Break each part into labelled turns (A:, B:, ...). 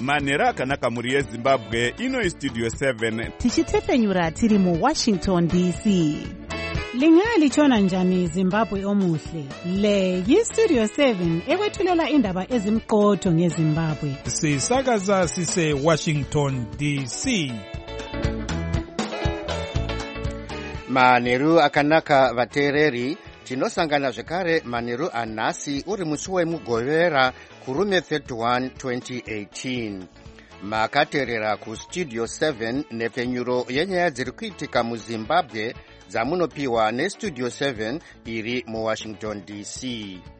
A: manheru akanaka mhuri yezimbabwe. Ino Studio 7
B: tichitefenyura tiri muWashington DC. Lingalitshona njani Zimbabwe omuhle? Le yiStudio 7 ekwethulela indaba ezimqotho ngeZimbabwe.
C: Sisakaza sise Washington DC.
D: Manheru akanaka vateereri, tinosangana zvekare manheru anhasi uri musi wemugovera kurume 31 2018. Makateerera kuStudio 7 nepfenyuro yenyaya dziri kuitika muZimbabwe dzamunopiwa neStudio 7 iri muWashington DC.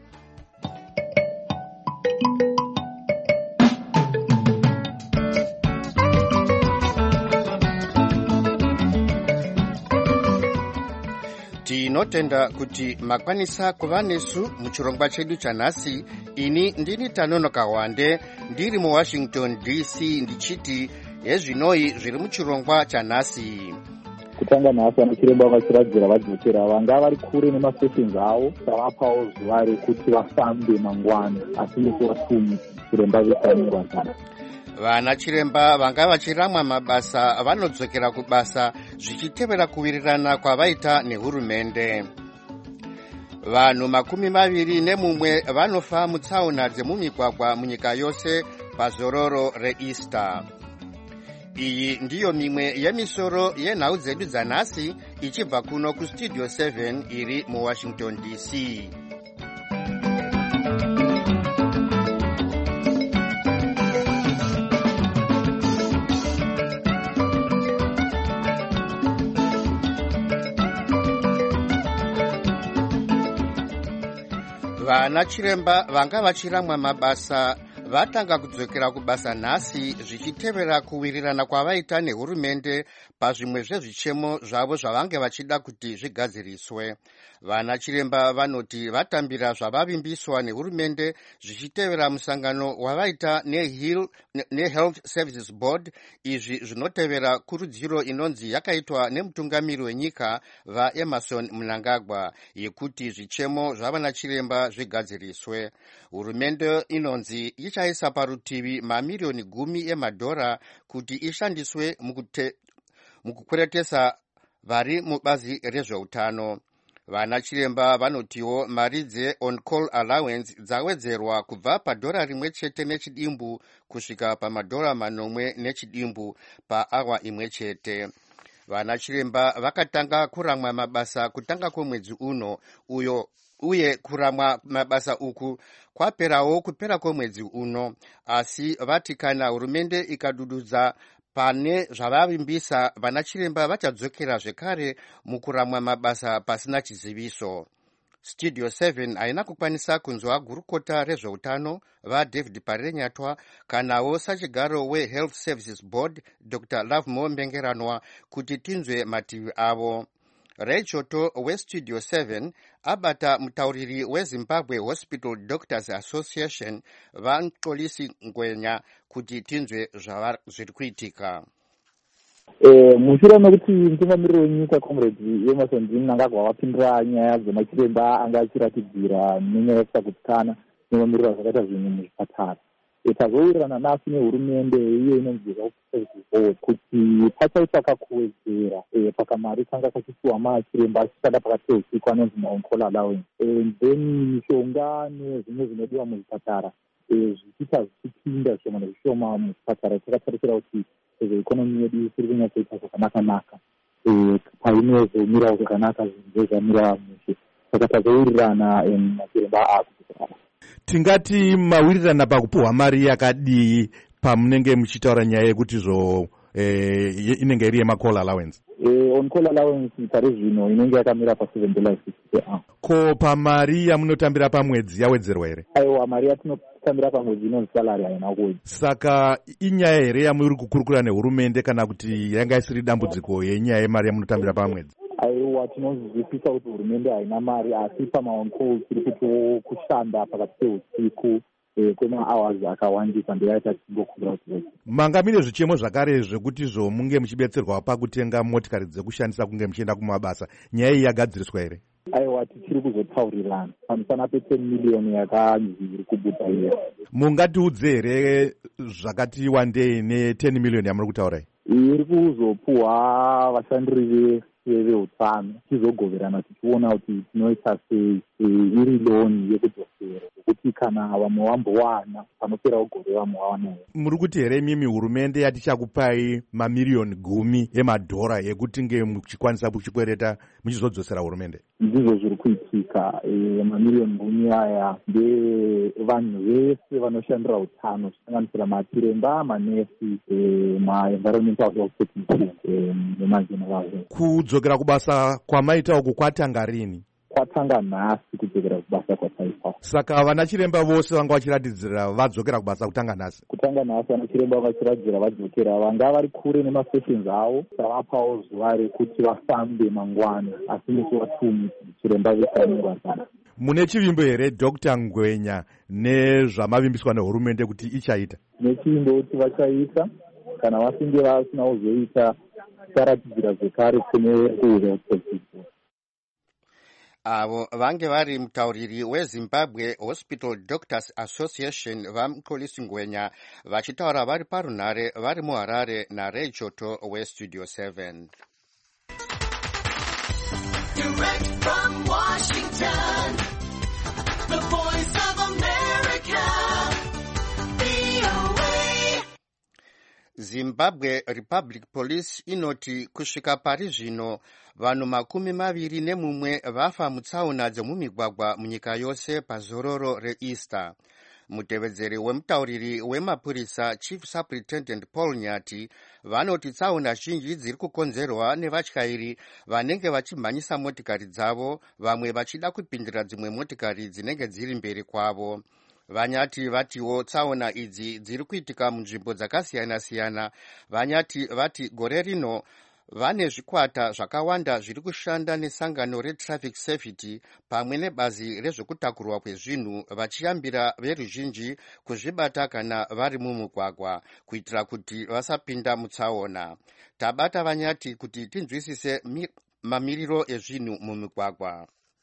D: Tinotenda kuti makwanisa kuva nesu muchirongwa chedu chanhasi. Ini ndini Tanonoka Wande ndiri muWashington DC ndichiti hezvinoi zviri muchirongwa chanhasi.
E: Kutanga nhasi vanachiremba vachiradzira vadzokera vanga vari kure nemasessions avo tavapawo zuva rekuti vafambe mangwana asi nekuvatumi chiremba vesanirwa zana.
D: Vanachiremba vanga vachiramwa mabasa vanodzokera kubasa zvichitevera kuwirirana kwavaita nehurumende. Vanhu 21 vanofa mutsaona dzemumigwagwa munyika yose pazororo reEaster. Iyi ndiyo mimwe yemisoro yenhau dzedu dzanhasi ichibva kuno kuStudio 7 iri muWashington DC. Vanachiremba vanga vachiramwa mabasa vatanga kudzokera kubasa nhasi zvichitevera kuwirirana kwavaita nehurumende pazvimwe zvezvichemo zvavo zvavange vachida kuti zvigadziriswe. Vanachiremba vanoti vatambira zvavavimbiswa nehurumende zvichitevera musangano wavaita neHealth Services Board. Izvi zvinotevera kurudziro inonzi yakaitwa nemutungamiri wenyika vaEmerson Mnangagwa yekuti zvichemo zvavanachiremba zvigadziriswe. Hurumende inonzi ichaisa parutivi mamiliyoni 10 emadhora kuti ishandiswe mukukweretesa vari mubazi rezveutano. Vanachiremba vanotiwo mari dze-on-call allowance dzawedzerwa kubva padhora rimwe chete nechidimbu kusvika pamadhora 8 nechidimbu paawa imwe chete. Vanachiremba vakatanga kuramwa mabasa kutanga kwemwedzi uno uye kuramwa mabasa uku kwaperawo kupera kwemwedzi uno, asi vati kana hurumende ikadududza pane zvavavimbisa vanachiremba vachadzokera zvekare mukuramwa mabasa pasina chiziviso. Studio 7 haina kukwanisa kunzwa gurukota rezveutano vaDavid Parenyatwa kanawo sachigaro weHealth Services Board Dr. Lovemore Mbengeranwa kuti tinzwe mativi avo. Ray Choto weStudio 7 abata mutauriri weZimbabwe Hospital Doctors Association vaNxolisi Ngwenya kuti tinzwe zviri kuitika.
E: Mushure mekuti mutungamiriri wenyika comrade Emerson Mnangagwa wapindura nyaya dzemachiremba anga achiratidzira nenyaya yekusakutikana nemamiriro zvakaita zvinhu muzvipatara, tazowirirana nasi nehurumende iyo inonzi kuti pachaitsvaka kuwedzera pakamari kanga kachisiwa machiremba achishanda pakati peusiku anonzi ma-on-call allowance, then mishonga nezvimwe zvinodiwa muzvipatara zvichiita zvichipinda zvishoma nezvishoma muzvipatara. Takatarisira kuti zveikonomi yedu tiri kunyatsoita zvakanaka-naka, painozomirawo zvakanaka zvinhu zvamira mushe, saka tazowirirana machiremba akutikana.
C: Tingati mawirirana pakupuhwa mari yakadii pamunenge muchitaura nyaya yekuti inenge iri yema-call allowance?
E: On-call allowance pari zvino inenge yakamira pa$7.50.
C: Ko pamari yamunotambira pamwedzi yawedzerwa here?
E: Aiwa, mari yatinotambira pamwedzi inonzi salary haina kuwedza.
C: Saka inyaya here yamuri kukurukura nehurumende kana kuti yanga isiri dambudziko yenyaya yemari yamunotambira pamwedzi?
E: Aiwa, tinozwisisa kuti hurumende haina mari, asi pama-on-call tiri kuti kushanda pakati peusiku kwema-hours akawandisa ndoyaita tichingokura kuti
C: manga mine zvichemo zvakare zvekutizvo munge muchibetserwa pakutenga motikari dzekushandisa kunge muchienda kumabasa. Nyaya iyi yagadziriswa here?
E: Aiwa, tichiri kuzotaurirana pamusana pe10 million yakanzi iri kubuda iyo.
C: Mungatiudze here zvakati wandei ne10 million yamuri kutaura
E: iri kuzopuhwa vashandiri vese veutano tizogoverana tichiona kuti tinoita sei iri loni yekudzosera kuti kana vamwe vambowana panopera ugore vamwe vawana.
C: Muri kuti here imimi hurumende yatichakupai mamiriyoni 10 emadhora ekuti nge muchikwanisa kuchikwereta muchizodzosera hurumende?
E: Ndizvo zviri kuitika. Mamiriyoni 10 aya ndevanhu vese vanoshandira utano kusanganisira machiremba, manesi, ma-environmental health technicians nemageneral.
C: Kudzokera kubasa kwamaita uku kwatanga rini?
E: Kwatanga nhasi kudzokera kubasa kwataita.
C: Saka vana chiremba vose vanga vachiratidzira vadzokera kubasa kutanga nhasi? Kutanga
E: nhasi vana chiremba vachiratidzira vadzokera. Vanga vari kure nemasessions avo tavapawo zuva rekuti vafambe mangwana, asi musi wa2 chiremba vesanyorwa.
C: Mune chivimbo here Dr. Ngwenya nezvamavimbiswa nehurumende kuti ichaita?
E: Nechivimbo kuti vachaita, kana vasinge vasina kuzoita taratidzira zvekare kune kuheuthexpo.
D: Avo vange vari mutauriri weZimbabwe Hospital Doctors Association vaMxolisi Ngwenya vachitaura vari parunhare vari muHarare naRay Choto weStudio 7. Direct from Washington, the voice of America, VOA. Zimbabwe Republic Police inoti kusvika pari zvino vanhu 21 vafa mutsaona dzemumigwagwa munyika yose pazororo reEaster. Mutevedzeri wemutauriri wemapurisa Chief Superintendent Paul Nyati vanoti tsaona zhinji dziri kukonzerwa nevatyairi vanenge vachimhanyisa motikari dzavo, vamwe vachida kupindira dzimwe motikari dzinenge dziri mberi kwavo. Vanyati vatiwo tsaona idzi dziri kuitika munzvimbo dzakasiyana-siyana. Vanyati vati gore rino vane zvikwata zvakawanda zviri kushanda nesangano retraffic safety pamwe nebazi rezvekutakurwa kwezvinhu vachiyambira veruzhinji kuzvibata kana vari mumugwagwa kuitira kuti vasapinda mutsaona. Tabata Vanyati kuti tinzwisise mamiriro ezvinhu mumigwagwa.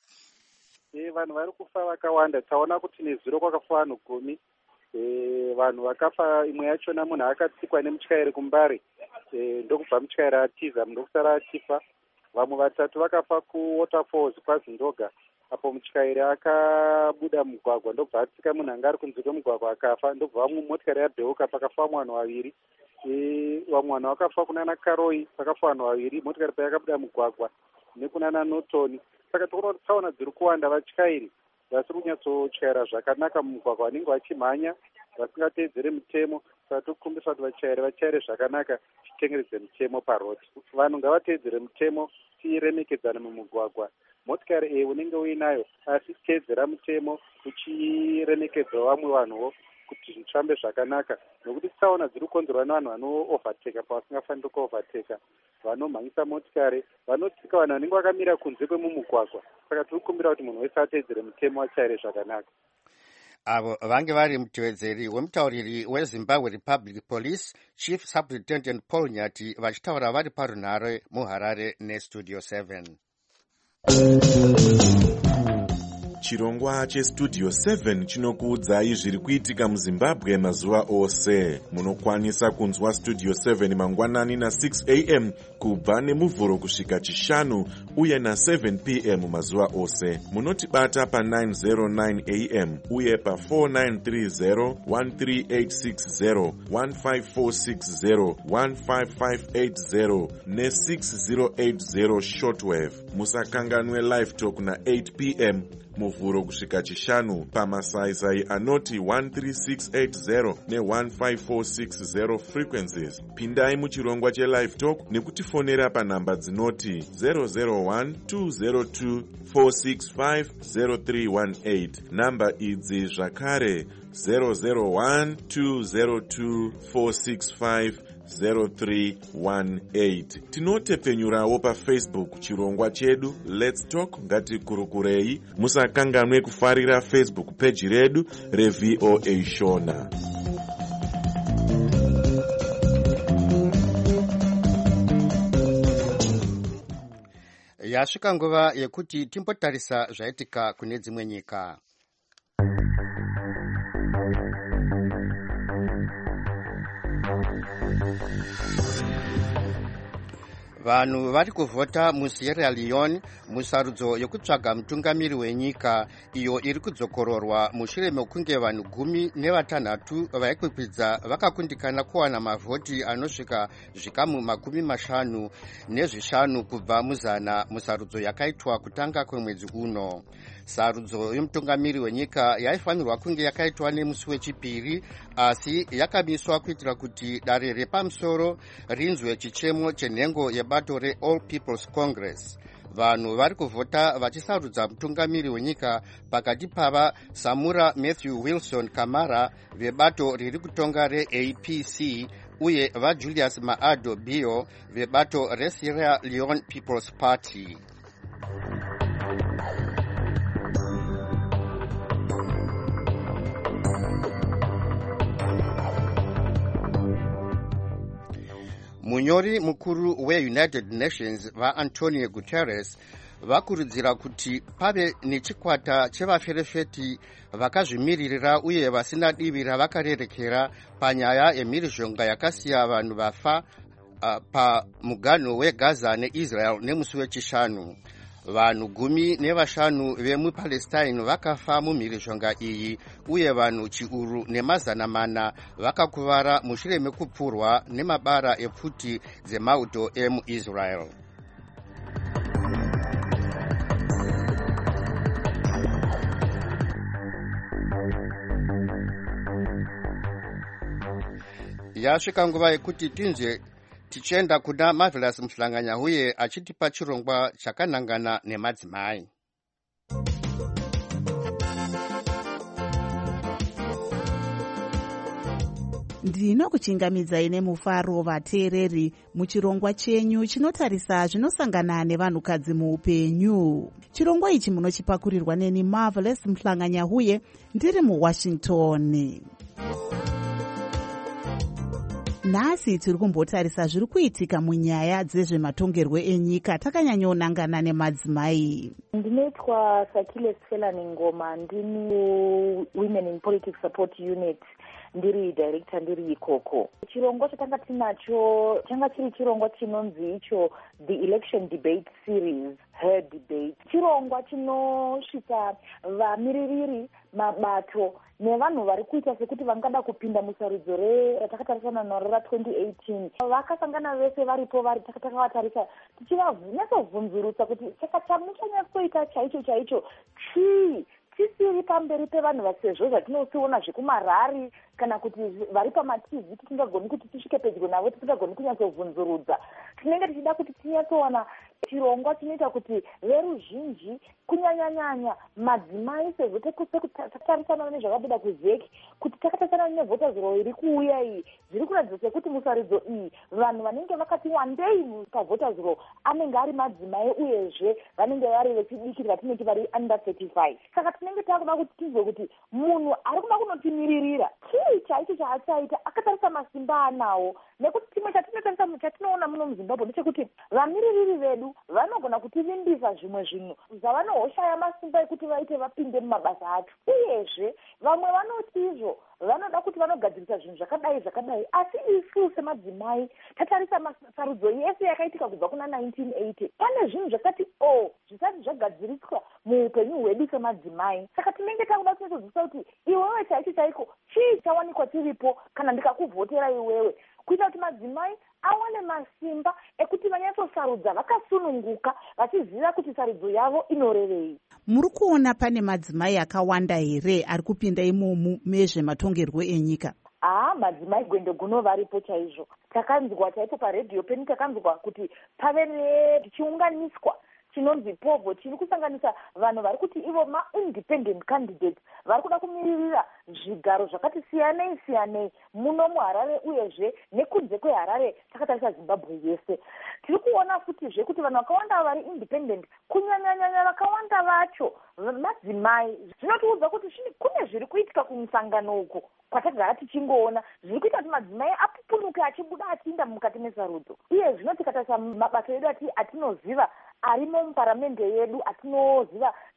F: Vanhu vari kufa vakawanda. Taona kuti nezuro kwakafa vanhu 10. Vanhu vakafa, imwe yachona munhu akatsikwa nemutyairi kumbare, ndokubva mutyairi atiza ndokusara achifa. Vamwe 3 vakafa kuWaterfalls kwaZindoga, apo mutyairi akabuda mugwagwa ndokubva atsika munhu anga ari kunze kwemugwagwa akafa, ndokubva vamwe motikari yadheuka pakafamba vanhu 2. Vamwe vanhu vakafa kunana Karoi, pakafa vanhu 2, motikari payakabuda mugwagwa, nekunana Norton. Saka tinoona kuti tsaona dziri kuwanda, vatyairi vasiri kunyatsotyaira zvakanaka mumugwagwa, vanenge vachimhanya vasingateedzere mitemo. Saka tokukumbisa kuti vatyaire zvakanaka, titengeredze mitemo parodi. Vanhu ngavateedzere mitemo, tiremekedzana mumugwagwa. Motikari unenge uinayo, asi teedzera mitemo uchiremekedza vamwe vanhuwo kuti zvifambe zvakanaka, nokuti tsaona dziri kukonzerwa nevanhu vano-overteka pavasingafaniri ku-overteka, vanomhanyisa motikari, vanotsika vanhu vanenge vakamira kunze kwemumugwagwa. Saka tiri kukumbira kuti munhu wese ateedzere mitemo, atyaire zvakanaka.
D: Avo vange vari mutevedzeri wemutauriri weZimbabwe Republic Police Chief Superintendent Paul Nyati vachitaura vari parunhare muHarare neStudio 7.
G: Chirongwa cheStudio 7 chinokuudzai zviri kuitika muZimbabwe mazuva ose. Munokwanisa kunzwa Studio 7 mangwanani na6 am kubva nemuvhuro kusvika chishanu uye na7 pm mazuva ose. Munotibata pa909 am uye pa4930, 13860, 15460, 15580 ne6080 shortwave. Musakanganwe live talk na8 pm muvhuro kusvika chishanu pamasaisai anoti 13680 ne15460 frequencies. Pindai muchirongwa chelive talk nekutifonera panhamba dzinoti 001-202-465-0318. Namba idzi zvakare 001-202-465-0318. Tinotepfenyurawo paFacebook chirongwa chedu Let's Talk Ngatikurukurei. Musakanganwe kufarira Facebook page redu reVOA Shona.
D: Yasvika nguva yekuti timbotarisa zvaitika kune dzimwe nyika. vanhu vari kuvhota musierra leone musarudzo yokutsvaga mutungamiri wenyika iyo iri kudzokororwa mushure mekunge vanhu 16 vaikwikwidza vakakundikana kuwana mavhoti anosvika zvikamu 55 kubva muzana musarudzo yakaitwa kutanga kwemwedzi uno. Sarudzo yomutungamiri wenyika yaifanirwa kunge yakaitwa nemusi wechipiri, asi yakamiswa kuitira kuti dare repamusoro rinzwe chichemo chenhengo yebato reAll People's Congress. Vanhu vari kuvhota vachisarudza mutungamiri wenyika pakati pava Samura Matthew Wilson Kamara vebato riri kutonga reAPC uye vaJulius Maado Bio vebato reSierra Leone People's Party. Munyori mukuru weUnited Nations vaAntonio Guterres vakurudzira kuti pave nechikwata chevaferefeti vakazvimiririra uye vasina divi ravakarerekera panyaya yemhirizhonga yakasiya vanhu vafa pamuganho weGaza neIsrael nemusi wechishanu. Vanhu 15 vemuPalestine vakafa mumhirizhonga iyi uye vanhu chiuru nemazana mana vakakuvara mushure mekupfurwa nemabara epfuti dzemauto emuIsrael. Yasvika nguva yekuti tinzwe tichienda kuna Marvelous Muhlanganya uye achitipa chirongwa chakanangana nemadzimai.
H: Ndinokuchingamidzai nemufaro vateereri muchirongwa chenyu chinotarisa zvinosangana nevanhukadzi muupenyu. Chirongwa ichi munochipakurirwa neni Marvelous Muhlanganya uye ndiri muWashington. Nhasi tiri kumbotarisa zviri kuitika munyaya dzezvematongerwo enyika takanyanyonangana nemadzimai.
I: Ndinoitwa Sakile Sfelani Ngoma, ndini Women in Politics Support Unit, ndiri director ndiri ikoko. Chirongwa chatanga tinacho changa chiri chirongwa chinonzi icho The Election Debate Series, Her Debate. Chirongwa chinosvitsa vamiririri, mabato nevanhu vari kuita sekuti vangada kupinda musarudzo ratakatarisa naro ra2018. Vakasangana vese varipo vari takavatarisa tichivanyatsovhunzurutsa kuti saka chamuchanyatsoita chaicho chii tisiri pamberi pevanhu vasezvo zvatinotsiona zvekumarari kana kuti vari pamativi tisingagoni kuti tisvike pedyo navo tisingagoni kunyatsovhunzurudza. Tinenge tichida kuti tinyatsowana chirongwa chinoita kuti veruzhinji kunyanyanyanya madzimai sezvo takatarisana nezvakabuda kuzeki kuti takatarisana nevhoters roll iri kuuya iyi zviri kuratidza sekuti musarudzo iyi vanhu vanenge vakati wandei pavhoters roll anenge ari madzimai uyezve vanenge vari vechidiki vatinenge vari under 35. Saka tinenge takuda kuti tizwe kuti munhu ari kuda kunotimiririra chii chaicho chaachaita akatarisa masimba anawo, nekuti chimwe chatinoona muno muZimbabwe ndechekuti vamiririri vedu vanogona kutivimbisa zvimwe zvinhu zvavanohoshaya masimba ekuti vaite vapinde mumabasa acho, uyezve vamwe vanoti izvo vanoda kuti vanogadzirisa zvinhu zvakadai, asi isu semadzimai tatarisa masarudzo yese yakaitika kubva kuna 1980 pane zvinhu zvakati zvisati zvagadziriswa muupenyu hwedu semadzimai. Saka tinenge takuda kutoziva kuti iwewe chaiko chii chawanikwa chiripo kana ndikakuvhotera iwewe, kuita kuti madzimai awane masimba ekuti vanyatsosarudza vakasununguka vachiziva kuti sarudzo yavo inorevei.
H: Muri kuona pane madzimai akawanda here ari kupinda imomu mezvematongerwo enyika?
I: Madzimai gwende guno varipo chaizvo. Takanzwa chaipo paredhiyo peni takanzwa kuti pave tichiunganiswa chinonzi povo chiri kusanganisa vanhu vari kuti ivo ma-independent candidates vari kuda kumiririra zvigaro zvakati siyanei muno muHarare uyezve nekunze kweHarare takatarisa Zimbabwe yese. Tiri kuona futizve kuti vanhu vakawanda vari independent kunyanyanyanya vakawanda vacho madzimai. Zvinotiudza kuti kune zviri kuitika kumusangano uku kwatagara tichingoona zviri kuita kuti madzimai apupunuke achibuda achiinda mukati mesarudzo. Iye zvino tikatarisa mabato edu atinoziva arimo muparamende yedu atinoziva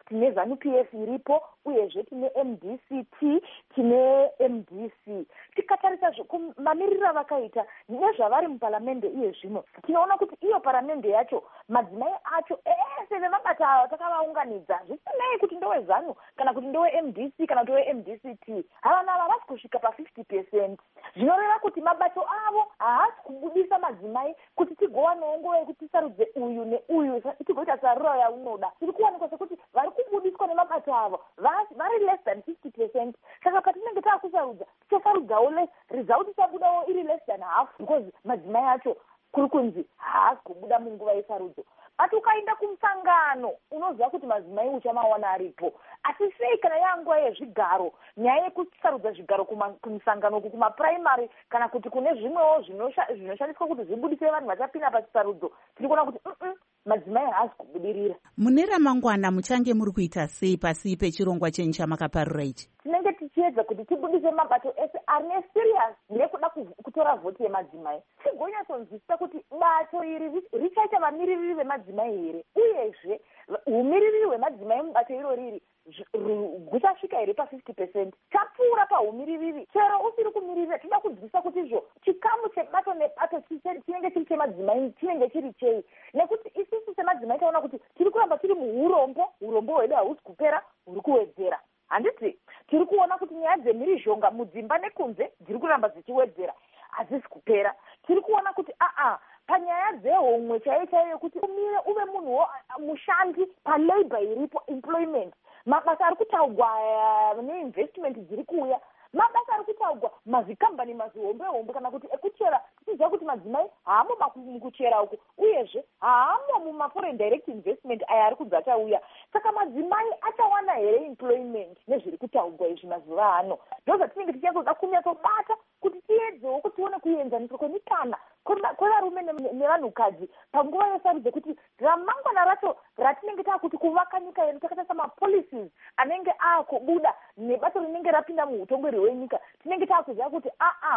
I: tine ZANU-PF iripo, uyezve tine MDCT, tine MDC. Tikatarisa mamiriro avakaita nezvavari muparamende iye zvino, tinoona kuti iyo paramende yacho madzimai acho ese vemabata ava takavaunganidza, zvisinei kuti ndowe ZANU kana kuti ndowe MDC kana kuti ndowe MDCT, havana havasi kusvika pa50%. Zvinoreva kuti mabato avo haasi kubudisa madzimai kuti tigowanawo nguva yekuti tisarudze uyu neuyu tigoita sarura yaunoda. Tiri kuwanikwa sekuti vari kubudiswa nemabato avo vari less than 50%. Saka patinenge taakusarudza tichasarudzawo less, result ichabudawo iri less than half, because madzimai acho kuri kunzi haasi kubuda munguva yesarudzo. Ati ukaenda kumusangano unoziva kuti madzimai uchamawana aripo, asi sei kana yanguva yezvigaro, nyaya yekusarudza zvigaro kumusangano uku kumapuraimari kana kuti kune zvimwewo zvinoshandiswa kuti zvibudise vanhu vachapinda pachisarudzo, tiri kuona kuti madzimai haasi kubudirira.
H: Mune ramangwana muchange muri kuita sei pasi pechirongwa chenyu chamakaparura ichi?
I: Tinenge tichiedza kuti tibudise mabato ese arine serious nekuda kutora vhoti yemadzimai. Tigonyatsonzwisisa kuti bato iri richaita vamiririri vemadzimai here, uyezve umiririri hwemadzimai mubato iro riri guchasvika here pa50%. Tapfuura paumiririri, chero usiri kumiririra, tinoda kunzwisisa kuti izvo chikamu chebato nebato chinenge chiri chemadzimai chinenge chiri chei, nekuti isusu semadzimai taona kuti tiri kuramba tiri muurombo hwedu hausi kupera, huri kuwedzera. Handiti tiri kuona kuti nyaya dzemhirizhonga mudzimba nekunze dziri kuramba dzichiwedzera, hadzisi kupera. Tiri kuona kuti panyaya dzehomwe chaiyo yekuti umire uve munhu mushandi palabor iripo, employment, mabasa ari kutaugwa neinvestment dziri kuuya, mabasa ari kutaugwa mazvikambani mazihombe kana kuti ekuchera. Tichiziva kuti madzimai haamo mukuchera uku, uyezve haamo mumaforeign direct investment aya ari kubva achauya. Saka madzimai achawana here employment nezviri kutaugwa izvi mazuva ano? Ndo zvatinenge tichazoda kunyatsobata kuti tiedzewo kuti tione kuenzaniswa kwemikana kwevarume nevanhukadzi panguva yesarudzo, kuti ramangwana racho ratinenge taakuti kuvaka nyika yedu takatarisa mapolicies anenge aakubuda nebato rinenge rapinda muutongori hwenyika, tinenge taakuziva kuti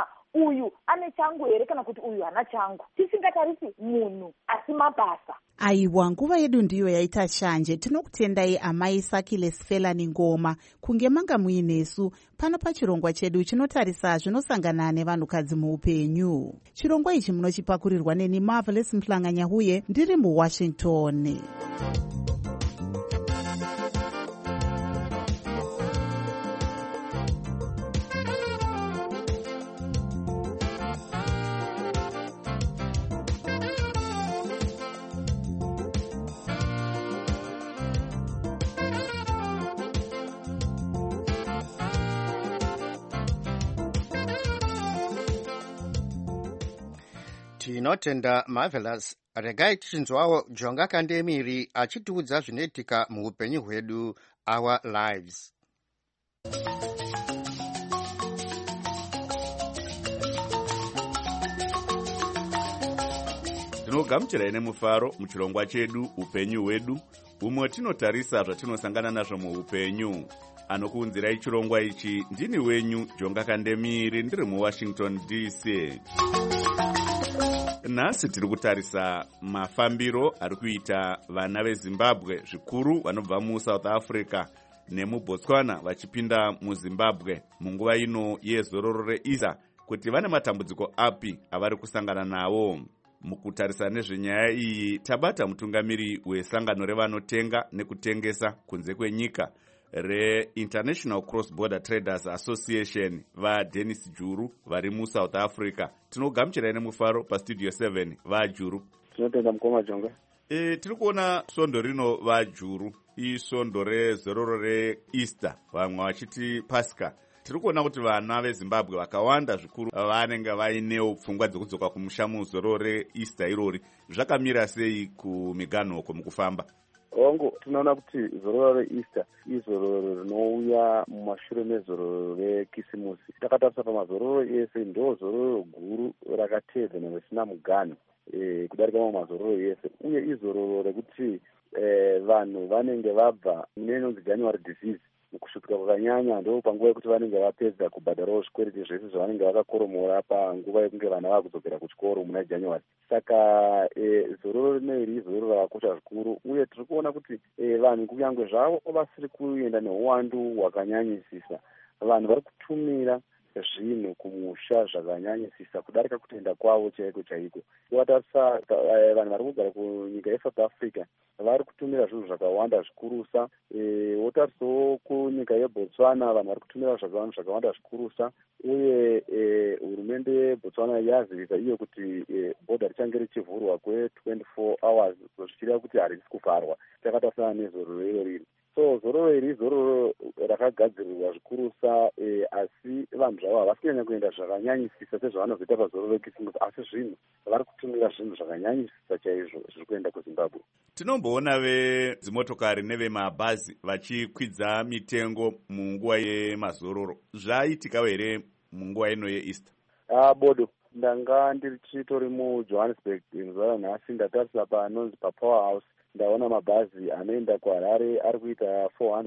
I: uyu ane changu here kana kuti uyu hana changu, tisingatarisi munhu asi mabasa.
H: Aiwa, nguva yedu ndiyo yaita shanje. Tinokutendai amai Sakiles Felani Ngoma kunge manga muinesu pano pachirongwa chedu chinotarisa zvinosangana nevanhukadzi muupenyu. Chirongwa ichi munochipakurirwa neni Marvelous Mhlanga-Nyahuye ndiri muWashington.
D: Tinotenda Marvelous. Regai tichinzwawo Jonga Kandemiri achitiudza zvinoitika muupenyu hwedu, our lives.
A: Tinogamuchirai nemufaro muchirongwa chedu upenyu hwedu, umwe tinotarisa zvatinosangana nazvo muupenyu. Anokuunzirai chirongwa ichi ndini wenyu Jonga Kandemiri ndiri muWashington DC. Nhasi tiri kutarisa mafambiro ari kuita vana veZimbabwe, zvikuru vanobva muSouth Africa nemuBotswana vachipinda muZimbabwe munguva ino yezororo reEaster, kuti vane matambudziko api avari kusangana nawo. Mukutarisa nezvenyaya iyi tabata mutungamiri wesangano revanotenga nekutengesa kunze kwenyika reInternational Cross Border Traders Association vaDennis Juru vari muSouth Africa. Tinogamuchirai nemufaro pastudio 7 vaJuru.
J: Tinotenda mukoma Jonga.
A: Tiri kuona svondo rino vaJuru, isvondo rezororo reEaster, vamwe vachiti Pasika. Tiri kuona kuti vana veZimbabwe vakawanda zvikuru vanenge vainewo pfungwa dzekudzoka kumusha muzororo reEaster irori. Zvakamira sei kumiganhoko mukufamba?
J: Ongo tinoona kuti zororo reEaster izororo rinouya mumashure mezororo rekisimusi. Takatarisa pamazororo ese ndo zororo guru rakateedzana risina muganho kudarika mamwe mazororo ese, uye izororo rekuti vanhu vanenge vabva inonzi January disease kushutika kwakanyanya ndo panguva yekuti vanenge vapedza kubhadharawo zvikwereti zvese zvavanenge vakakoromora panguva yekunge vana vakudzokera kuchikoro muna January. Saka zororo rineri izororo rakakosha zvikuru, uye tiri kuona kuti vanhu kunyange zvavo vasiri kuenda neuwandu hwakanyanyisisa, vanhu vari kutumira zvinhu kumusha zvakanyanyisisa kudarika kutenda kwavo chaiko chaiko. Watarisa vanhu vari kugara kunyika yeSouth Africa vari kutumira zvinhu zvakawanda zvikurusa. Wotarisawo kunyika yeBotswana vanhu vari kutumira zvinhu zvakawanda zvikurusa, uye hurumende yeBotswana yazivisa iyo kuti bhodha richange richivhurwa kwe24 hours zvichireva kuti harisi kuvharwa. Takatarisana nezororo irori. So zororo iri zororo rakagadzirirwa zvikurusa, asi vanhu zvavo havasi kunyanya kuenda zvakanyanyisisa sezvavanozoita pazororo rekisimusi, asi zvinhu vari kutumira zvinhu zvakanyanyisisa chaizvo zviri kuenda kuZimbabwe.
A: Tinomboona vezimotokari nevemabhazi vachikwidza mitengo munguva yemazororo. Zvaitika here munguva ino yeEaster?
J: Bodo, ndanga ndichitori muJohannesburg zuva ranhasi, ndatarisa panonzi paPowerhouse. Ndaona mabhazi anoenda kuHarare ari kuita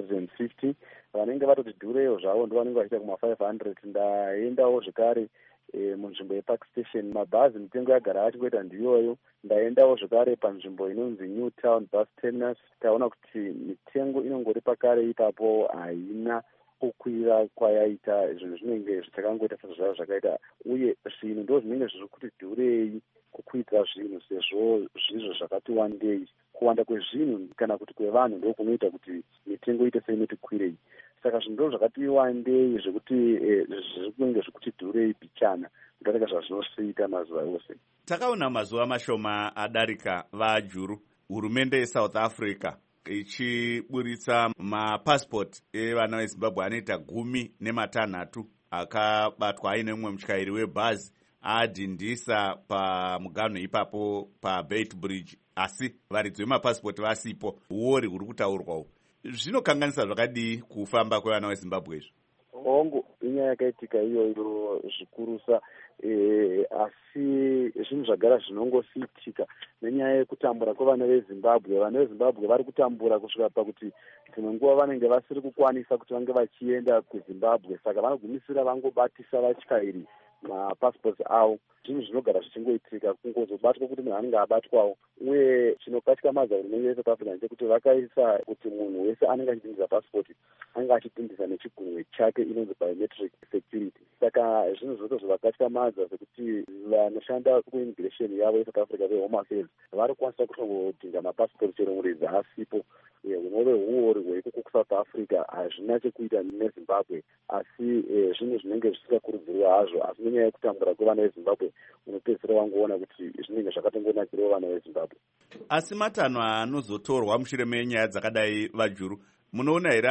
J: 450, vanenge vatoti dhureyo zvavo ndo vanenge vachiita kuma500. Ndaendawo zvekare munzvimbo yePark Station, mabhazi mitengo yagara achingoita ndiyoyo. Ndaendawo zvekare panzvimbo inonzi New Town Bus Terminus, taona kuti mitengo inongori pakare ipapo, haina kukwira kwayaita. Zvinhu zvinenge zvichakangoita sezvazvo zvakaita, uye zvinhu ndo zvinenge zviri kuti dhurei kukwidza zvinhu, sezvo zvizvo zvakati wandei. Kuwanda kwezvinhu kana kuti kwevanhu ndo kunoita kuti mitengo ite seinoti kwirei. Saka zvinhu ndo zvakati wandei zvekuti zviri kunge zvikuti dhurei bichana kudarika zvazvinosiita mazuva ose.
A: Takaona mazuva mashoma adarika vaJuru, hurumende yeSouth Africa ichiburitsa mapasipoti evana veZimbabwe anoita 16 akabatwa aine mumwe mutyairi webhazi adhindisa pamuganho ipapo paBeit Bridge, asi varidzi vemapasipoti vasipo. Uori huri kutaurwawo. Zvinokanganisa zvakadii kufamba kwevana veZimbabwe izvo?
J: Hongu inyaya yakaitika iyoyo zvikurusa, asi zvinhu zvagara zvinongosiitika nenyaya yekutambura kwevana veZimbabwe. Vana veZimbabwe vari kutambura kusvika pakuti dzimwe nguva vanenge vasiri kukwanisa kuti vange vachienda kuZimbabwe, saka vanogumisira vangobatisa vatyairi mapasipoti avo. Zvinhu zvinogara zvichingoitika, kungozobatwa kuti munhu anenge abatwawo. Uye chinokatyamadza hurumende yeSouth Africa ndechekuti vakaisa kuti munhu wese anenge achidhindisa pasipoti anenge achidhindisa nechigunwe chake inonzi biometric security. Saka zvinhu zvotozovakatyamadza sekuti vanoshanda kuimmigration yavo yeSouth Africa veHome Affairs vari kukwanisa kutongodhinga mapasipoti chero muridzi asipo. Hunove huori hweikoko kuSouth Africa hazvina chekuita neZimbabwe, asi zvinhu zvinenge zvisingakurudzirwa hazvo, asi nenyaya yekutambura kwevana veZimbabwe unopedzisira wangoona kuti zvinenge zvakatongonakirawo vana veZimbabwe.
A: Asi matanho anozotorwa mushure menyaya dzakadai vaJuru, munoona here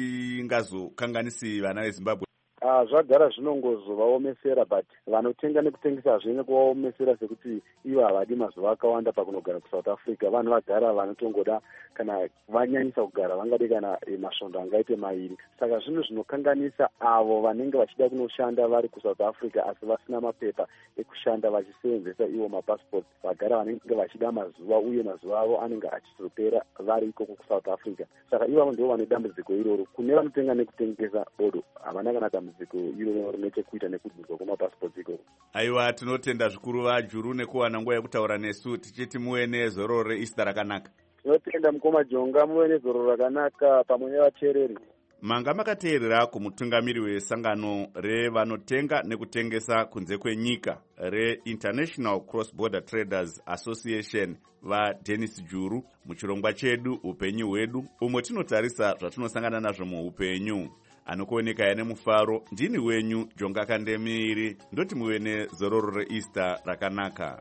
A: asingazokanganisi vana veZimbabwe?
J: Zvagara zvinongozovaomesera, but vanotenga nekutengesa zvine kuvaomesera sekuti ivo havadi mazuva akawanda pakunogara kuSouth Africa. Vanhu vagara vanotongoda kana vanyanyisa kugara vangade kana masvondo angaite mairi. Saka zvinhu zvinokanganisa avo vanenge vachida kunoshanda vari kuSouth Africa asi vasina mapepa ekushanda vachisevenzesa ivo mapasipoti, vagara vanenge vachida mazuva, uye mazuva avo anenge achizopera vari ikoko kuSouth Africa. Saka ivavo ndivo vane dambudziko iroro. Kune vanotenga nekutengesa bodo havana kana dambudziko iro rinechekuita nekudhurwa kwemapasipoti ikoko.
A: Aiwa, tinotenda zvikuru vaJuru nekuwana nguva yekutaura nesu, tichiti muve nezororo reEaster rakanaka.
J: Tinotenda mukoma Jonga, muve nezororo rakanaka pamwe nevateereri.
A: Manga makateerera kumutungamiri wesangano revanotenga nekutengesa kunze kwenyika reInternational Cross Border Traders Association vaDennis Juru muchirongwa chedu upenyu hwedu, umwe tinotarisa zvatinosangana nazvo muupenyu. Anokuoneka ene mufaro, ndini wenyu Jonga Kandemiri, ndoti muve nezororo reEaster rakanaka.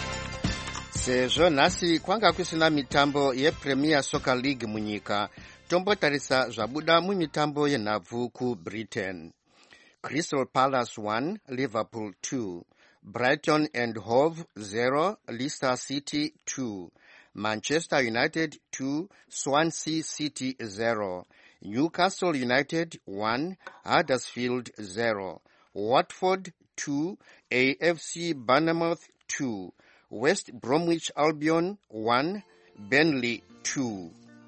D: Sezvo nhasi kwanga kusina mitambo yePremier Soccer League munyika, tombotarisa zvabuda mumitambo yenhabvu kubritain. Crystal Palace 1 Liverpool 2, Brighton and Hove 0 Leicester City 2, Manchester United 2 Swansea City 0, Newcastle United 1 Huddersfield 0, Watford 2 AFC Bournemouth 2, West Bromwich Albion 1 Burnley 2.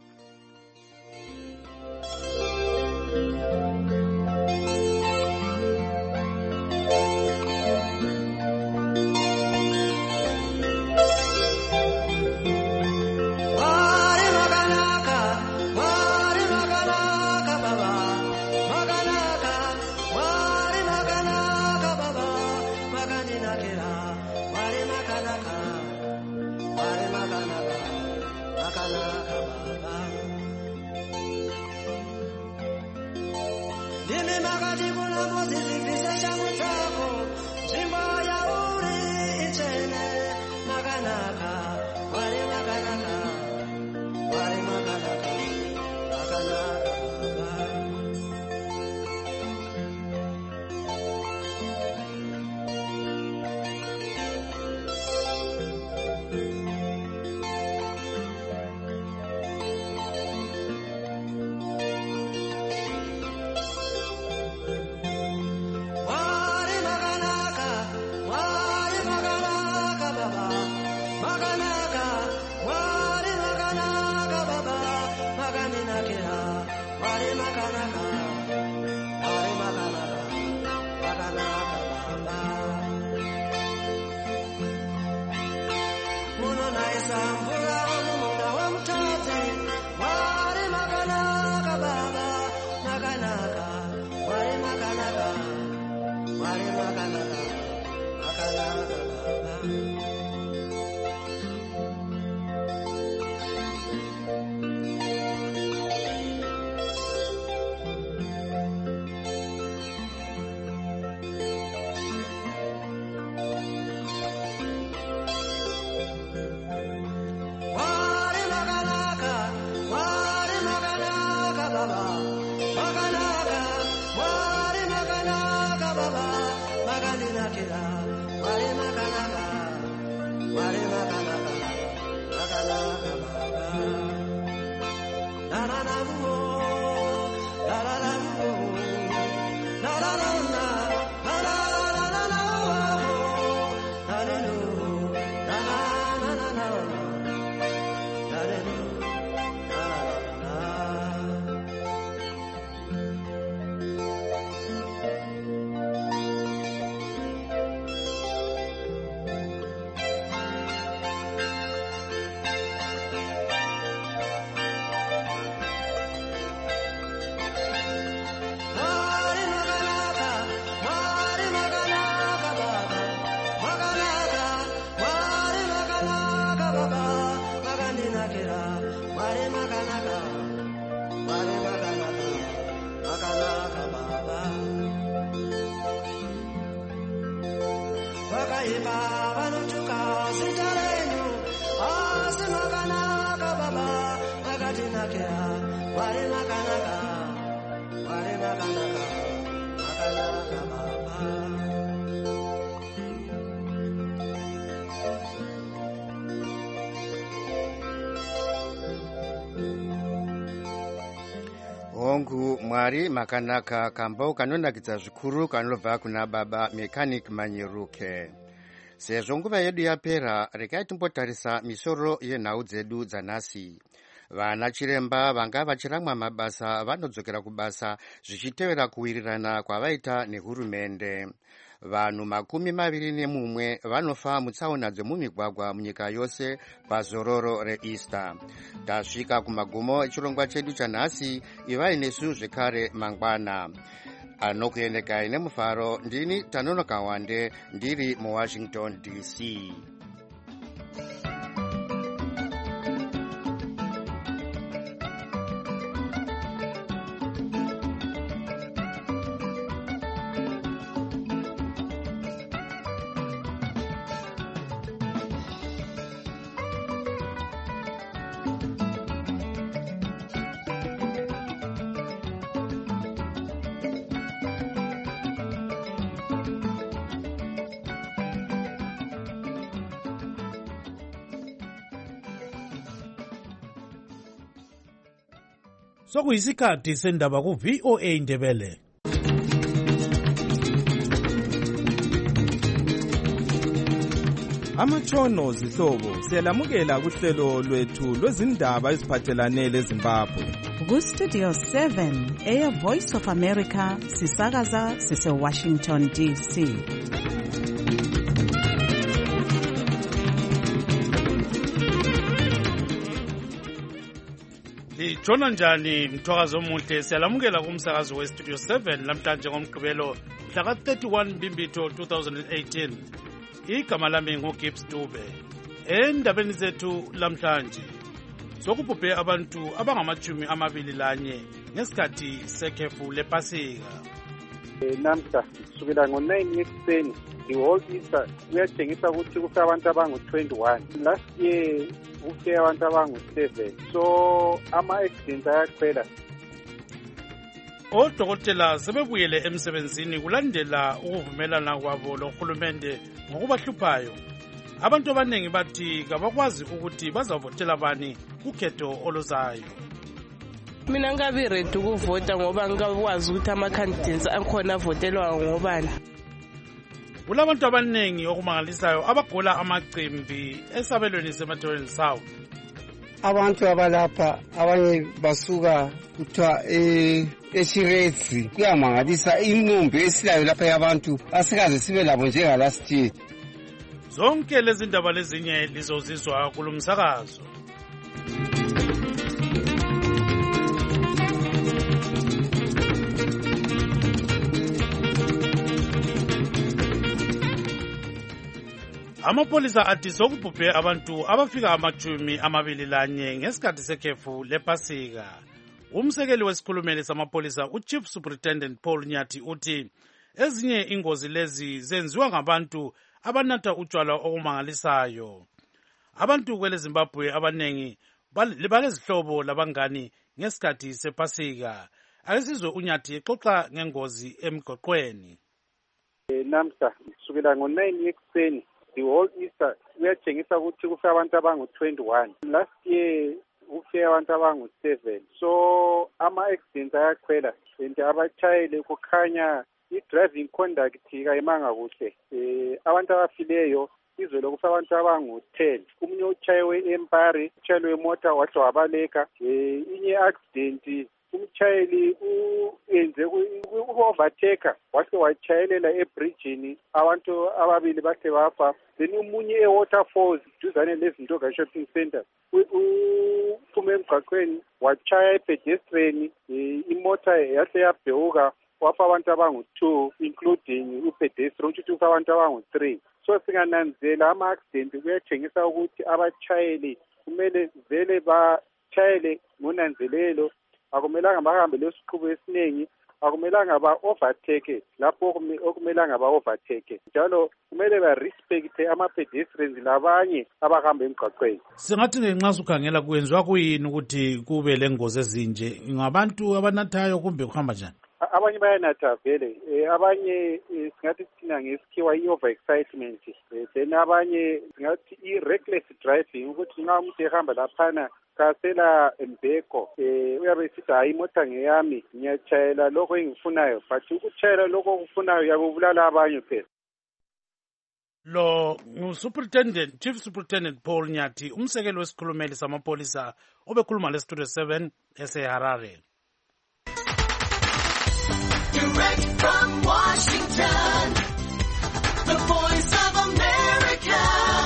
D: Hongu Mwari makanaka kambao kanonakidza zvikuru kanobva kuna baba Mechanic Manyeruke. Sezvo nguva yedu yapera, regai timbotarisa misoro yenhau dzedu dzanhasi. Vana chiremba vanga vachiramwa mabasa vanodzokera kubasa zvichitevera kuwirirana kwavaita nehurumende. Vanhu 21 vanofa mutsaona dzemumigwagwa munyika yose pazororo reEaster. Tasvika kumagumo echirongwa chedu chanhasi, ivai nesu zvekare mangwana. Anokuendekai nemufaro ndini Tanonoka Wande ndiri muWashington DC.
K: Sokuyisikhathi sendaba ku-VOA Indebele.
L: Amatshono zihlobo siyalamukela kuhlelo lwethu lwezindaba eziphathelane leZimbabwe.
H: Ku-Studio 7 Air Voice of America sisakaza sise-Washington DC.
K: Litshona njani mthwakazi omuhle, siyalamukela kumsakazo we-Studio 7 namhlanje ngomgqibelo mhla ka-31 Mbimbitho 2018. Igama lami nguGibbs Dube. Endabeni zethu lamhlanje sokubhubhe abantu abangama-21 ngesikhathi sekhefu lepasika.
F: Namhla kusukela ngo-9 ekuseni i-whole Easter kuyatshengisa ukuthi kufe abantu abangu-21. Last year kufe abantu abangu-7, so ama-accidents ayaphela.
K: Odokotela sebebuyele emsebenzini kulandela ukuvumelana kwabo lohulumende ngokubahluphayo. Abantu abaningi bathi kabakwazi ukuthi bazavotela bani kukhetho oluzayo.
M: Mina ngabe ready ukuvota ngoba ngikwazi ukuthi ama-candidates akhona avotelwa ngobani.
K: Kulabantu abaningi okumangalisayo abagola amacimbi esabelweni seMatabeleland South.
N: Abantu abalapha abanye basuka kuthiwa eShiretsi, kuyamangalisa inombe esilayo lapha yabantu asikaze sibe labo njengalast year.
K: Zonke lezi ndaba lezinye lizozizwa kulomsakazo. Amapolisa athi sokubhubhe abantu abafika ama-21 ngesikhathi sekhefu lepasika. Umsekeli wesikhulumeli samapolisa uChief Superintendent Paul Nyathi uthi ezinye ingozi lezi zenziwa ngabantu abanatha utshwala okumangalisayo. Abantu kwele Zimbabwe abanengi balezihlobo labangani ngesikhathi sepasika. Akesizwe uNyathi exoxa ngengozi emgwaqweni.
F: Namhla kusukela ngo-9 ekuseni i-whole Easter kuyatshengisa ukuthi kufe abantu abangu-21. Last year kufe abantu abangu-7, so ama-accidents ayakhwela and abatshayeli kukhanya i-driving conduct kayimanga kuhle. Abantu abafileyo izolo kufe abantu abangu-10. Omunye utshayiwe eMpare, utshayelwe imota wahle wabaleka. Inye accident umtshayeli uyenze u-overtaker wahle watshayelela ebridgini, abantu ababili bahle bafa. Then umunye e-Waterfalls duzane lezinto shopping center uphume emgqaqweni watshaya ipedestrian, imota yahle yabhewuka wafa abantu abangu-2 including upedestrian, ukuthi ufa abantu abangu-3. So singananzela ama-accident kuyatshengisa ukuthi abatshayeli kumele vele batshayele ngonanzelelo. Akumelanga bahambe lesiqhubu esiningi, akumelanga ba-overtake lapho okumelanga ba-overtake. Njalo kumele ba-respecte ama-pedestrians labanye abahamba emgqaqweni.
K: Singathi ngenxa sukhangela kwenziwa kuyini ukuthi kube lengozi ezinje? Ngabantu abanathayo kumbe kuhamba njani?
F: Abanye bayanatha vele, abanye singathi thina ngesikhiwa i-overexcitement, then abanye singathi i-reckless driving, ukuthi nxa umuntu ehamba laphana kasela Mbeko uyabe esithi hayi imota ngeyami ngiyatshayela lokho engifunayo, but ukutshayela lokho okufunayo yakubulala abanye phela.
K: Lo Chief Superintendent Paul Nyathi, umsekeli wesikhulumeli samapolisa obekhuluma leStudio 7 eseHarare.
O: Direct from Washington, the Voice of America,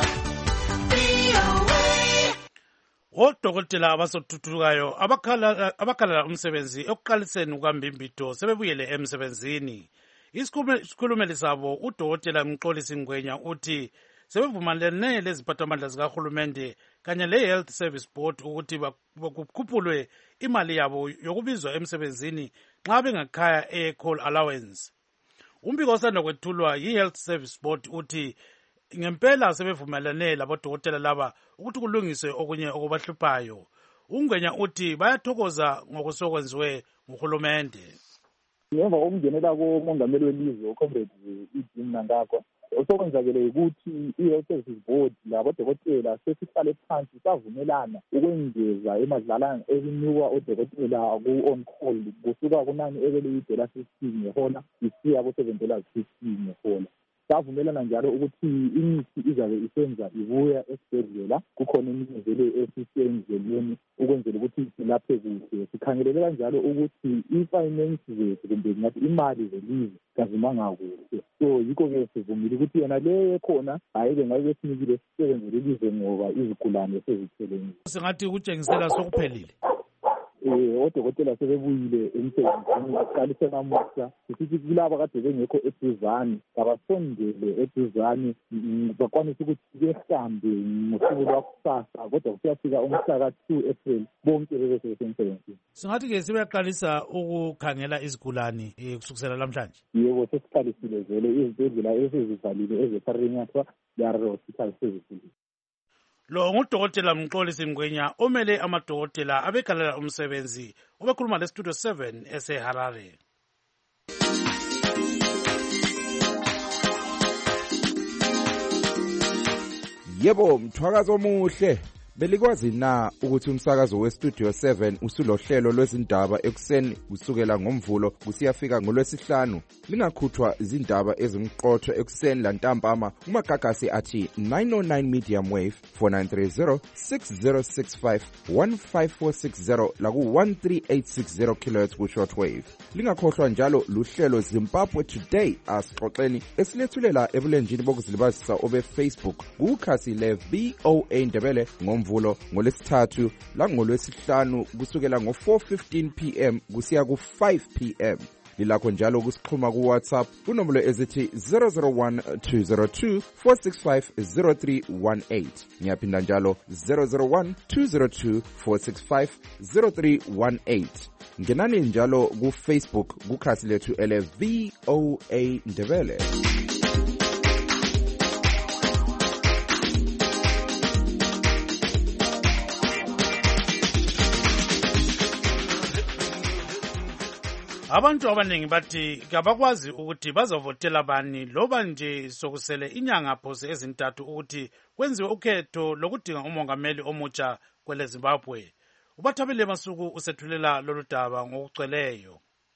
O: VOA.
K: Odokotela abasothuthukayo abakhala umsebenzi ekuqaliseni kukaMbimbitho sebebuyele emsebenzini. Isikhulumeli sabo uDokotela Mxolisi Ngwenya uthi sebevumelane leziphathamandla zikahulumende kanye le-Health Service Board ukuthi bakhuphulwe imali yabo yokubizwa emsebenzini nxa bengakhaya e-call allowance. Umbiko osanda kwethulwa yi-Health Service Board uthi ngempela sebevumelane labodokotela laba ukuthi kulungiswe okunye okubahluphayo. Ungwenya uthi bayathokoza ngokusokwenziwe nguhulumende.
E: Ngemva kokungenela komongameli welizwe uComrade Eugene Mnangagwa osokwenzakele ukuthi i-Health Services Board labodokotela sesihlale phansi savumelana ukwengeza emadlalana ekunikwa odokotela ku-on call kusuka kunani ebeliy$15 ngehola isiya ku$7.50 ngehola. Savumelana njalo ukuthi imithi izabe isenza ibuya esibhedlela, kukhona eminye vele esisendleleni ukwenzela ukuthi silaphe kuhle. Sikhangelele kanjalo ukuthi i-finance zethu kumbe ngathi imali zelizwe kazimanga kuhle. So yikho-ke sivumile ukuthi yona leyo ekhona hhayi-ke ngabe sinikile sisebenzele ilizwe ngoba izigulane sezitheleni.
K: Singathi ukutshengisela sokuphelile.
E: Odokotela sebebuyile emsebenzini baqalise namuhla. Sisithi kulaba kade bengekho eduzane kabasondele eduzane bakwanise ukuthi behambe ngosuku lwakusasa, kodwa kusiyafika umhlaka 2 April bonke bebe sebesemsebenzini.
K: Singathi-ke sebeyaqalisa ukukhangela izigulane kusukela namhlanje.
E: Yebo, sesiqalisile vele izibhedlela esezivalile ezeSarinathwa Yaro Hospital sezivulile.
K: Lo ngudokotela Mxolisi Mgwenya omele amadokotela abekalela umsebenzi obekhuluma leStudio 7 eseHarare.
L: Yebo, mthwakazo omuhle. Belikwazi na ukuthi umsakazo weStudio 7 usulohlelo lwezindaba ekuseni kusukela ngomvulo kusiyafika ngolwesihlanu. Lingakhuthwa izindaba ezimqotho ekuseni lantambama kumagagasi athi 909 medium wave 4930 6065 15460 laku 13860 kHz ku shortwave. Lingakhohlwa njalo luhlelo Zimbabwe Today asixoxeni esilethulela ebulenjini bokuzilibazisa obe Facebook kukhasi le VOA Ndebele ngomvulo ngolesithathu langolwesihlanu kusukela ngo4:15 PM kusiya ku5 PM. Lilakho njalo ukusixhuma ku WhatsApp kunombolo ezithi 001-202-465-0318. Ngiyaphinda njalo 001-202-465-0318. Ngenani njalo ku Facebook kukhasi lethu ele VOA Ndebele.
K: Abantu abaningi bathi kabakwazi ukuthi bazavotela bani loba nje sokusele inyanga phose ezintathu ukuthi kwenziwe ukhetho lokudinga umongameli omutsha kwele Zimbabwe. Ubathabile Masuku usethulela lolu daba ngokugcweleyo.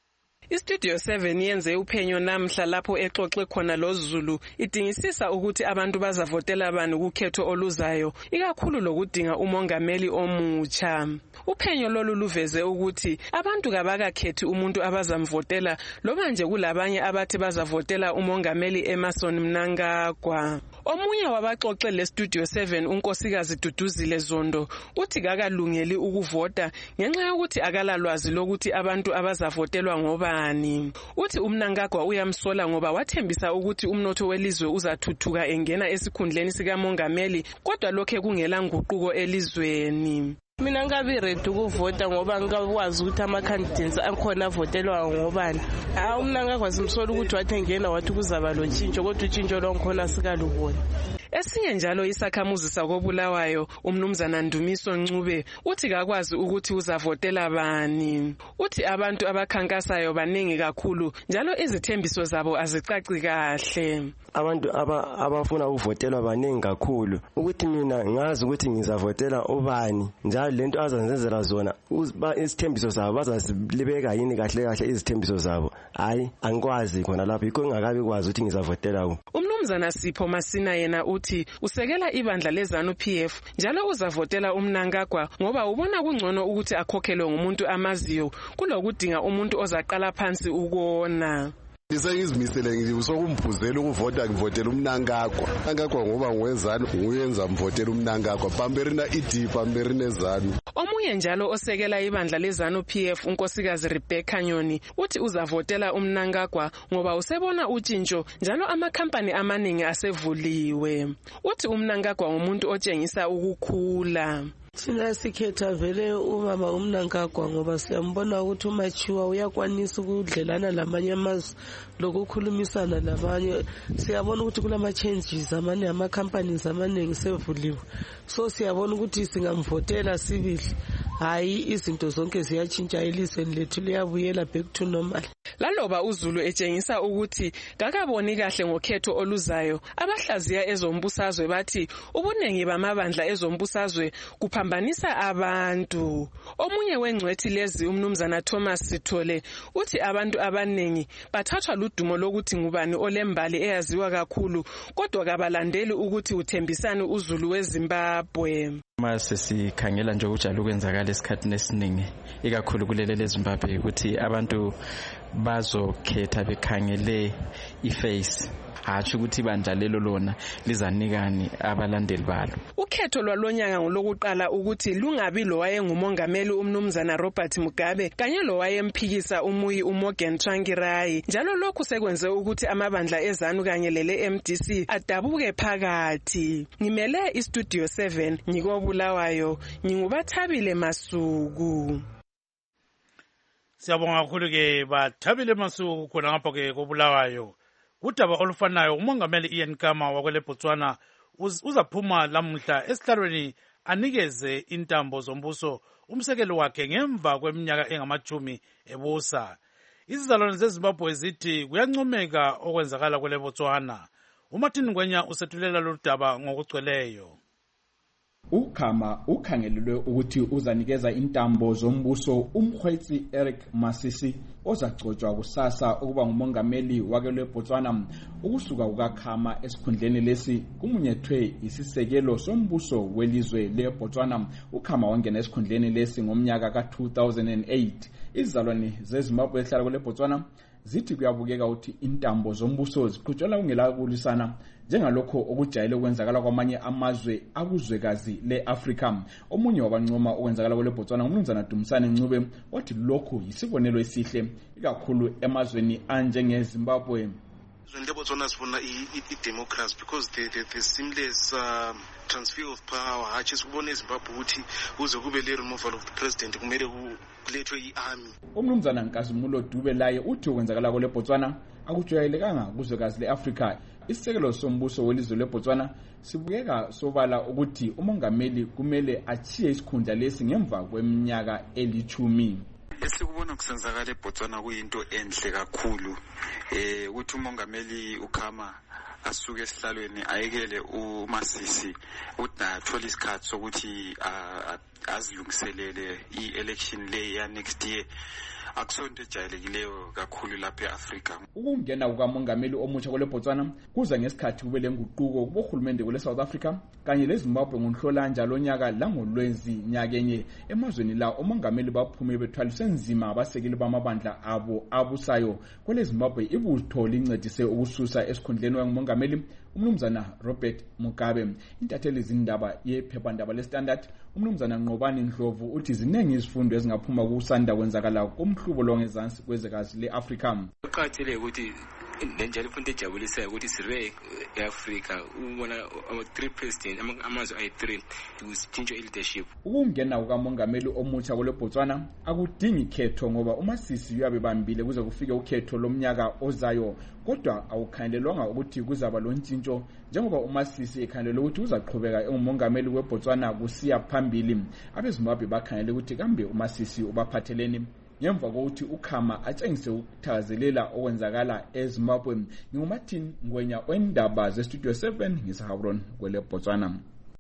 P: iStudio 7 yenze uphenyo namhla lapho exoxe khona loZulu idingisisa ukuthi abantu bazavotela bani kukhetho oluzayo, ikakhulu lokudinga umongameli omutsha. Uphenyo lolu luveze ukuthi abantu kabakakhethi umuntu abazamvotela loba nje kulabanye abathi bazavotela umongameli Emmerson Mnangagwa. Omunye wabaxoxe leStudio 7 unkosikazi Duduzile Zondo uthi kakalungeli ukuvota ngenxa yokuthi akalalwazi lokuthi abantu abazavotelwa ngobani. Uthi uMnangagwa uyamsola ngoba wathembisa ukuthi umnotho welizwe uzathuthuka engena esikhundleni sikamongameli, kodwa lokho kungela nguquko elizweni.
M: Mina ngabe ready ukuvota ngoba ngikwazi ukuthi ama-candidates akhona avotelwa ngobani. UMnangagwa simsola ukuthi wathi engena wathi kuzaba lotshintsho, kodwa utshintsho lonkhona sikalubona.
P: Esinye njalo isakhamuzi sakobulawayo umnumzana Ndumiso Ncube uthi kakwazi ukuthi uzavotela bani. Uthi abantu abakhankasayo baningi kakhulu njalo izithembiso zabo azicaci kahle.
Q: Abantu abafuna ukuvotelwa baningi kakhulu ukuthi mina ngazi ukuthi ngizavotela ubani njalo lento azanzenzela zona isithembiso zabo bazazilibeka yini kahle kahle izithembiso zabo. Hayi angikwazi khona lapho yikho ngakabi kwazi ukuthi ngizavotela.
P: Umnumzana Sipho Masina yena uthi usekela ibandla leZANU PF njalo uzavotela uMnangagwa ngoba ubona kungcono ukuthi akhokhelwe ngumuntu amaziyo kulokudinga umuntu ozaqala phansi ukona.
R: Sengizimisele ngizokumphuzela ukuvota ngivotela uMnangagwa. Mnangagwa ngoba ngwezanu nguyenza mvotela uMnangagwa. Pamberina ID pamberina ZANU.
P: Omunye njalo osekela ibandla leZANU PF unkosikazi Rebecca Nyoni uthi uzavotela uMnangagwa ngoba usebona utshintsho njalo amakhampani amaningi asevuliwe. Uthi uMnangagwa ngumuntu otshengisa ukukhula.
S: Thina sikhetha vele ubaba uMnangagwa ngoba siyambona ukuthi umachiwa uyakwanisa ukudlelana lamanye amazwe lokukhulumisana labanye. Siyabona ukuthi kulama changes amanye ama-companies amaningi sevuliwe, so siyabona ukuthi singamvotela sibili. Hayi izinto zonke ziyatshintsha elizweni lethu liyabuyela back to normal.
P: Laloba uZulu etshengisa ukuthi kakaboni kahle ngokhetho oluzayo, abahlaziya ezombusazwe bathi ubuningi bamabandla ezombusazwe kuphambanisa abantu. Omunye wengcwethi lezi umnumzana Thomas Sithole uthi abantu abaningi bathathwa ludumo lokuthi ngubani olembali eyaziwa kakhulu kodwa kabalandeli ukuthi uthembisani uZulu weZimbabwe.
T: Mase sikhangela nje ukujala ukwenzakala esikhathini esiningi ikakhulu kulele leZimbabwe ukuthi abantu bazokhetha bekhangele iface hathi ukuthi ibandla lelo lona lizanikani abalandeli balo.
P: Ukhetho lwalonyaka ngolokuqala ukuthi lungabi lo wayengumongameli umnumzana Robert Mugabe kanye lo wayemphikisa umuyi uMorgan Tsvangirai. Njalo lokhu sekwenze ukuthi amabandla ezanu kanye lele MDC adabuke phakathi. Ngimele iStudio 7 ngikobulawayo ngingubathabile Masuku.
K: Siyabonga kakhulu ke Bathabile Masuku khona ngapha ke kobulawayo. Udaba olufanayo umongameli Ian Khama wakwele Botswana uzaphuma lamuhla esihlalweni anikeze intambo zombuso umsekelo wakhe ngemva kweminyaka engamajumi ebusa. Izizalwane zeZimbabwe zithi kuyancomeka okwenzakala kwele Botswana. uMartin Ngwenya usethulela lolu daba ngokugcweleyo.
U: uKhama ukhangelelwe ukuthi uzanikeza intambo zombuso umkhwetsi Eric Masisi ozacotshwa kusasa ukuba ngumongameli wakele Botswana. Ukusuka kukaKhama esikhundleni lesi kumunyethwe isisekelo sombuso welizwe leBotswana. uKhama wangena esikhundleni lesi ngomnyaka ka-2008. Izizalwane zeZimbabwe ehlala kwele Botswana zithi kuyabukeka ukuthi intambo zombuso ziqhutshela ungela kulisana njengalokho okujayele ukwenzakala kwamanye amazwe akuzwekazi leAfrika. Omunye wabancoma okwenzakala kwele Botswana umnumzana Dumisani Ncube wathi lokho yisibonelo esihle ikakhulu emazweni anjengeZimbabwe.
V: Botswana sifuna i-democracy because the seamless transfer of power hatshi sikubona eZimbabwe ukuthi kuze kube le removal of the president kumele kulethwe i-army.
U: Umnumzana Nkazimulo Dube laye uthi ukwenzakala kwele Botswana akujwayelekanga kuzwekazi leAfrika. Isisekelo sombuso welizwe leBotswana sibukeka sobala ukuthi umongameli kumele achiye isikhundla lesi ngemva kweminyaka eli-10.
W: Esikubona kusenzakala eBotswana kuyinto enhle kakhulu ukuthi umongameli uKhama asuke esihlalweni ayekele uMasisi ukuthi athola isikhathi sokuthi azilungiselele i-election le ya next year. Akusonto ejayelekileyo kakhulu lapha eAfrika.
U: Ukungena kukamongameli omutsha kwele Botswana kuza ngesikhathi kube lenguquko kubohulumende kwele South Africa kanye leZimbabwe ngoNhlolanja lonyaka langolwezi nyakenye. Emazweni la omongameli baphume bethwaliswe nzima abasekeli bamabandla abo abusayo. Kwele Zimbabwe ibutho lincedise ukususa esikhundleni wengumongameli umnumzana Robert Mugabe. Intatheli zindaba yephephandaba leStandard umnumzana Nqobani Ndlovu uthi zinengi izifundo ezingaphuma kusanda kwenzakala kumhlubo longezansi kwezekazi leAfrika.
X: Uqathele ukuthi njalo ifunto ejabulisayo ukuthi sibe eAfrika ubona ama-3 president amazwe ayi-3 kushintsho leadership.
U: Ukungena kukamongameli omutsha kwele Botswana akudingi khetho ngoba uMasisi uyabe bambile kuze kufike ukhetho lomnyaka ozayo kodwa awukhangelelwanga ukuthi kuzaba lontshintsho njengoba uMasisi ekhangelele ukuthi uzaqhubeka engumongameli weBotswana kusiya phambili. AbeZimbabwe bakhangele ukuthi kambe uMasisi ubaphatheleni ngemva kokuthi uKhama atshengise ukuthakazelela okwenzakala eZimbabwe. NginguMartin Ngwenya wendaba zeStudio 7 ngiseHabron kwele Botswana.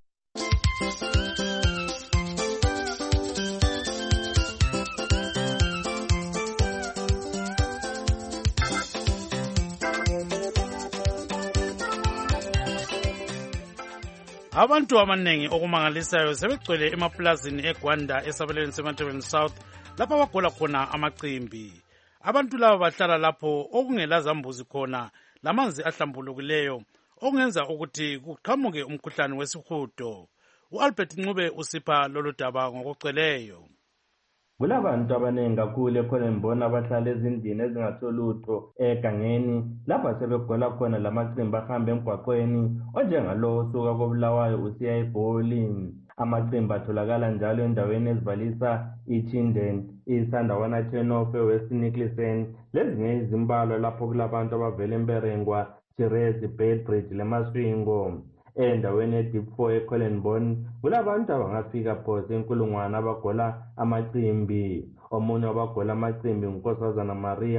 K: Abantu abanengi okumangalisayo sebegcwele emaplazini eGwanda esabelweni seMatebeni South lapha bagola khona amacimbi. Abantu laba bahlala lapho okungela zambuzi khona lamanzi ahlambulukileyo okungenza ukuthi kuqhamuke umkhuhlane wesihudo. uAlbert Ncube usipha lolu daba ngokugcweleyo.
Y: Kulabantu abanengi kakhulu ekhona ngibona abahlala ezindini ezingatholutho egangeni lapha sebegola khona lamacimbi ahamba emgwaqweni onjengalo osuka kobulawayo usiya eBowling. Amacimbi atholakala njalo endaweni ezibalisa iChinden, iSandawana Chenofe, West Nicholson lezinye izimbalo lapho kulabantu abavela eMberengwa, Chirezi, Beitbridge leMaswingo. Endaweni eDeep4 eCollenbone kulabantu abangafika phose inkulungwane abagola amacimbi. Omunye wabagola amacimbi nguNkosazana Maria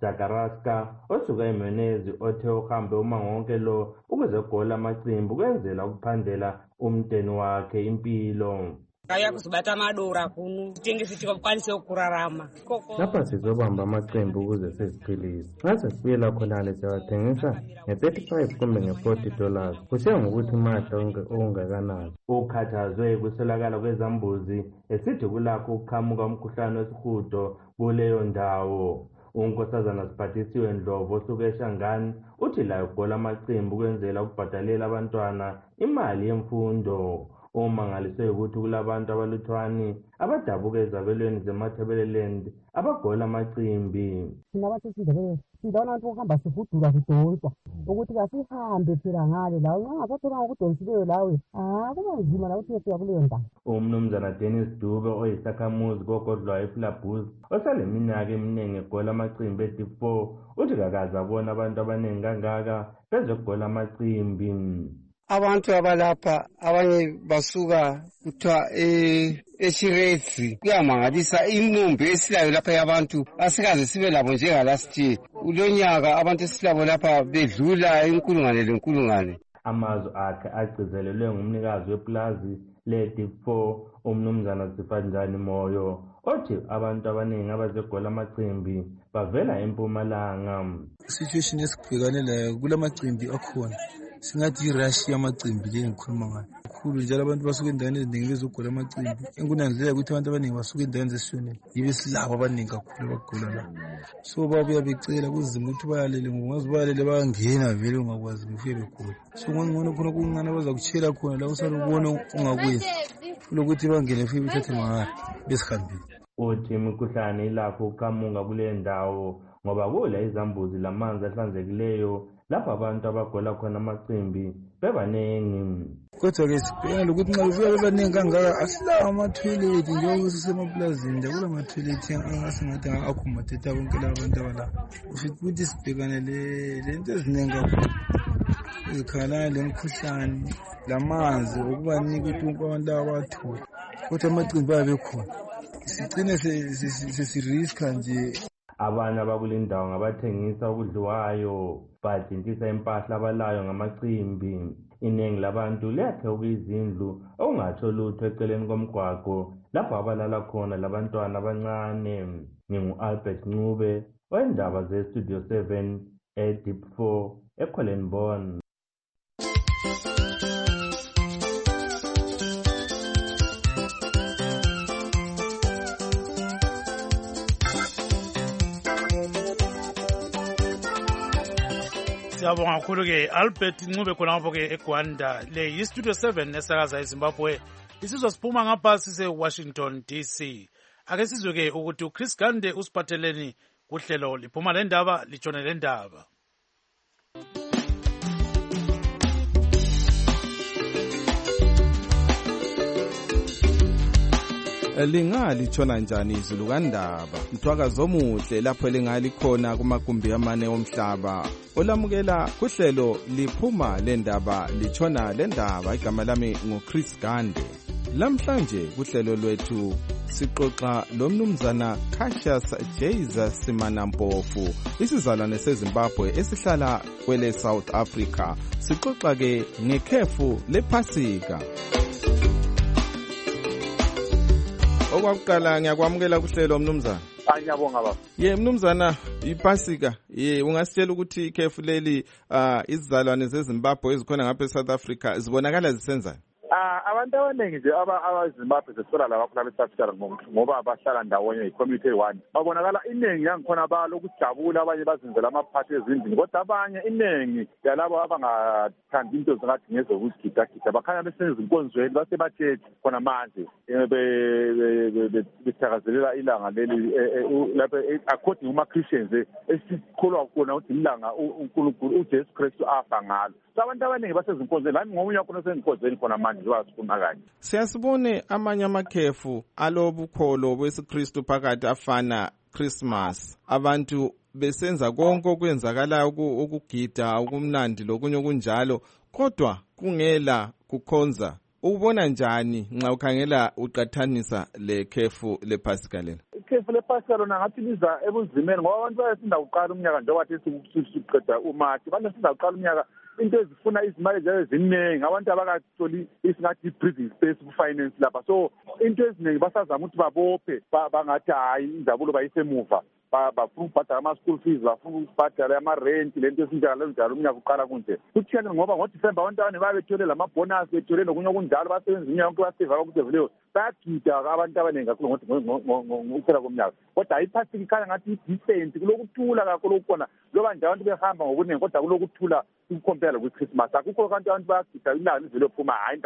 Y: Zakaraska osuka eMenezi othe uhambe umango wonke lo ukuze gola amacimbi kwenzela ukuphandela umnteni wakhe impilo.
B: Kaya kuzibata amadora kuno tengise tikakwanise ukurarama.
Y: Lapha sizobamba amacimbi ukuze siziphilise. Ngase sibuyela khonale siyawathengisa nge$35 kumbe nge$40 kusiya ngokuthi imahla ongakanani. Ukhathazwe kuswelakala kwezambuzi esithi kulakho ukuqhamuka umkhuhlane wesihudo kuleyo ndawo. Unkosazana Siphathisiwe Ndlovu osuke eShangani uthi layo gola amacimbi ukwenzela ukubhadalela abantwana imali yemfundo. Umangaliswe ukuthi kulabantu abaluthwani abadabuka ezabelweni zeMathebeleland abagola amacimbi.
C: Thina bathi sindebele sidabona abantu ukuhamba sihudula sidonswa ukuthi kasihambe phela ngale lawo nxa ngasathola ngokudonsileyo lawe kuba nzima la ukuthi uyefika kuleyo ndawo.
Y: Umnumzana Dennis Dube oyisakhamuzi kogodlwa eFlabuz osale minyaka eminingi egola amacimbi e-D4 uthi kakaze abona abantu abaningi kangaka bezogola amacimbi.
N: Abantu abalapha abanye basuka kuthiwa eShiretsi kuyamangalisa inumbi esilayo lapha yabantu asikaze sibe labo njengalast ulonyaka abantu esilabo lapha bedlula inkulungwane.
Y: Amazwi akhe agcizelelwe ngumnikazi weplazi le-D4 umnumzana Sifanjani Moyo othi abantu abaningi abazegola amacimbi bavela eMpumalanga.
G: Situation esibhekane layo kulamacimbi akhona singathi irashi yamacimbi le ngikhuluma ngayo kakhulu njalo abantu basuka endaweni eziningi bezogola amacimbi enkunanzelela ukuthi abantu abaningi basuka endaweni zesishonele yibe silabo abaningi kakhulu abagola la so babuya becela kuzima ukuthi bayalele ngokungazi bayalele bayangena vele ungakwazi befike begola so ngcono khona okuncane bazakutshela khona la usale ubona ungakwenzi fulokuthi bangene fike bethathe mahara besihambile.
Y: Uthi imikhuhlane ilakho ukuqhamuka kule ndawo ngoba kula izambuzi lamanzi ahlanzekileyo lapha abantu abagola khona amacimbi bebaningi.
G: Kodwa-ke sibhekana lokuthi nxa befika bebaningi kangaka asilawo amathoyilethi njengoba sisemaplazini nje kula mathoyilethi angasingathi akhomodatha bonke laba abantu abalapha ukuthi sibhekane lento eziningi kakhulu ezikhangelana lemikhuhlane lamanzi okubanika ukuthi abantu laba bawathole kodwa amacimbi ayabekhona sigcine sesiriska nje.
Y: Abanye abakule ndawo ngabathengisa okudliwayo badintisa impahla abalayo ngamacimbi. Iningi labantu liyakhe ukuyizindlu okungatsho lutho eceleni komgwaqo lapho abalala khona labantwana abancane. Ngingu-Albert Ncube wendaba ze-Studio 7 e-Deep4 eColenborn.
K: Siyabonga kakhulu-ke Albert Ncube khonapho-ke eGwanda le yi-Studio 7 esakaza eZimbabwe isizwa siphuma ngapha sise-Washington DC. Ake sizwe-ke ukuthi uChris Gande usiphatheleni kuhlelo liphuma le ndaba litshone le ndaba.
L: Lingalitshona njani izulu kandaba mthwakazo omuhle lapho lingalikhona kumagumbi amane omhlaba olamukela kuhlelo liphuma le ndaba litshona le ndaba. Igama lami nguChris Gande. Lamhlanje kuhlelo lwethu sixoxa lomnumzana Cassius Jesus Simanampofu isizalwane seZimbabwe esihlala kwele South Africa. Sixoxa ke ngekhefu lePhasika. Okwakuqala ngiyakwamukela kuhlelo mnumzana.
I: Ngiyabonga baba.
L: Mnumzana iPhasika ungasitshela ukuthi ikhefu leli izizalwane zeZimbabwe ezikhona ngapha eSouth Africa zibonakala zisenzani?
I: Abantu abaningi nje abazimbabwe zesithola labakhona besafika ngoba bahlala ndawonye i-community one babonakala iningi yangikhona balokujabula abanye bazenzela amaphathi ezindlini kodwa abanye iningi yalabo abangathandi into zingathi ngezokuzigidagida bakhanya besezinkonzweni basebatshethi khona manje bethakazelela ilanga leli lapha according kuma-Christians esikholwa kona ukuthi ilanga uNkulunkulu uJesu Kristu afa ngalo. So abantu abaningi basezinkonzweni lami ngomunye wakhona osenkonzweni khona manje wazifuna kanye.
L: Siyasibone amanye amakhefu alobukholo bwesikristu phakathi afana Christmas abantu besenza konke okwenzakalayo ukugida ukumnandi lokunye okunjalo kodwa kungela kukhonza. Ubona njani nxa ukhangela uqathanisa lekhefu lePhasika lena?
I: ikhefu lepasika lona ngathi liza ebunzimeni ngoba abantu bayasinda kuqala umnyaka njengoba bathi siqeda uMathi banesinda kuqala umnyaka into ezifuna izimali ezayo eziningi abantu abakatholi isingathi breathing space ku-finance lapha so into eziningi basazama ukuthi babophe bangathi hayi injabulo bayisemuva bafuna ukubhadala ama-school fees bafuna ukubhadala ama-rent lento esinjalo njalo umnyaka uqala kunje kuthiyane ngoba ngoDisemba abantu abanye babethole lamabonus bethole nokunye okunjalo basebenza iminyaka yonke baseva ukuthi vele bayagida abantu abaningi kakhulu ngokuphela komnyaka kodwa ayiphathiki ikhanya ngathi i-decent kulokuthula kakhulu okukhona loba nje abantu behamba ngokuningi kodwa kulokuthula ukukhompela kwi-Christmas akukho kanti abantu bayagida ilanga livele phuma hayi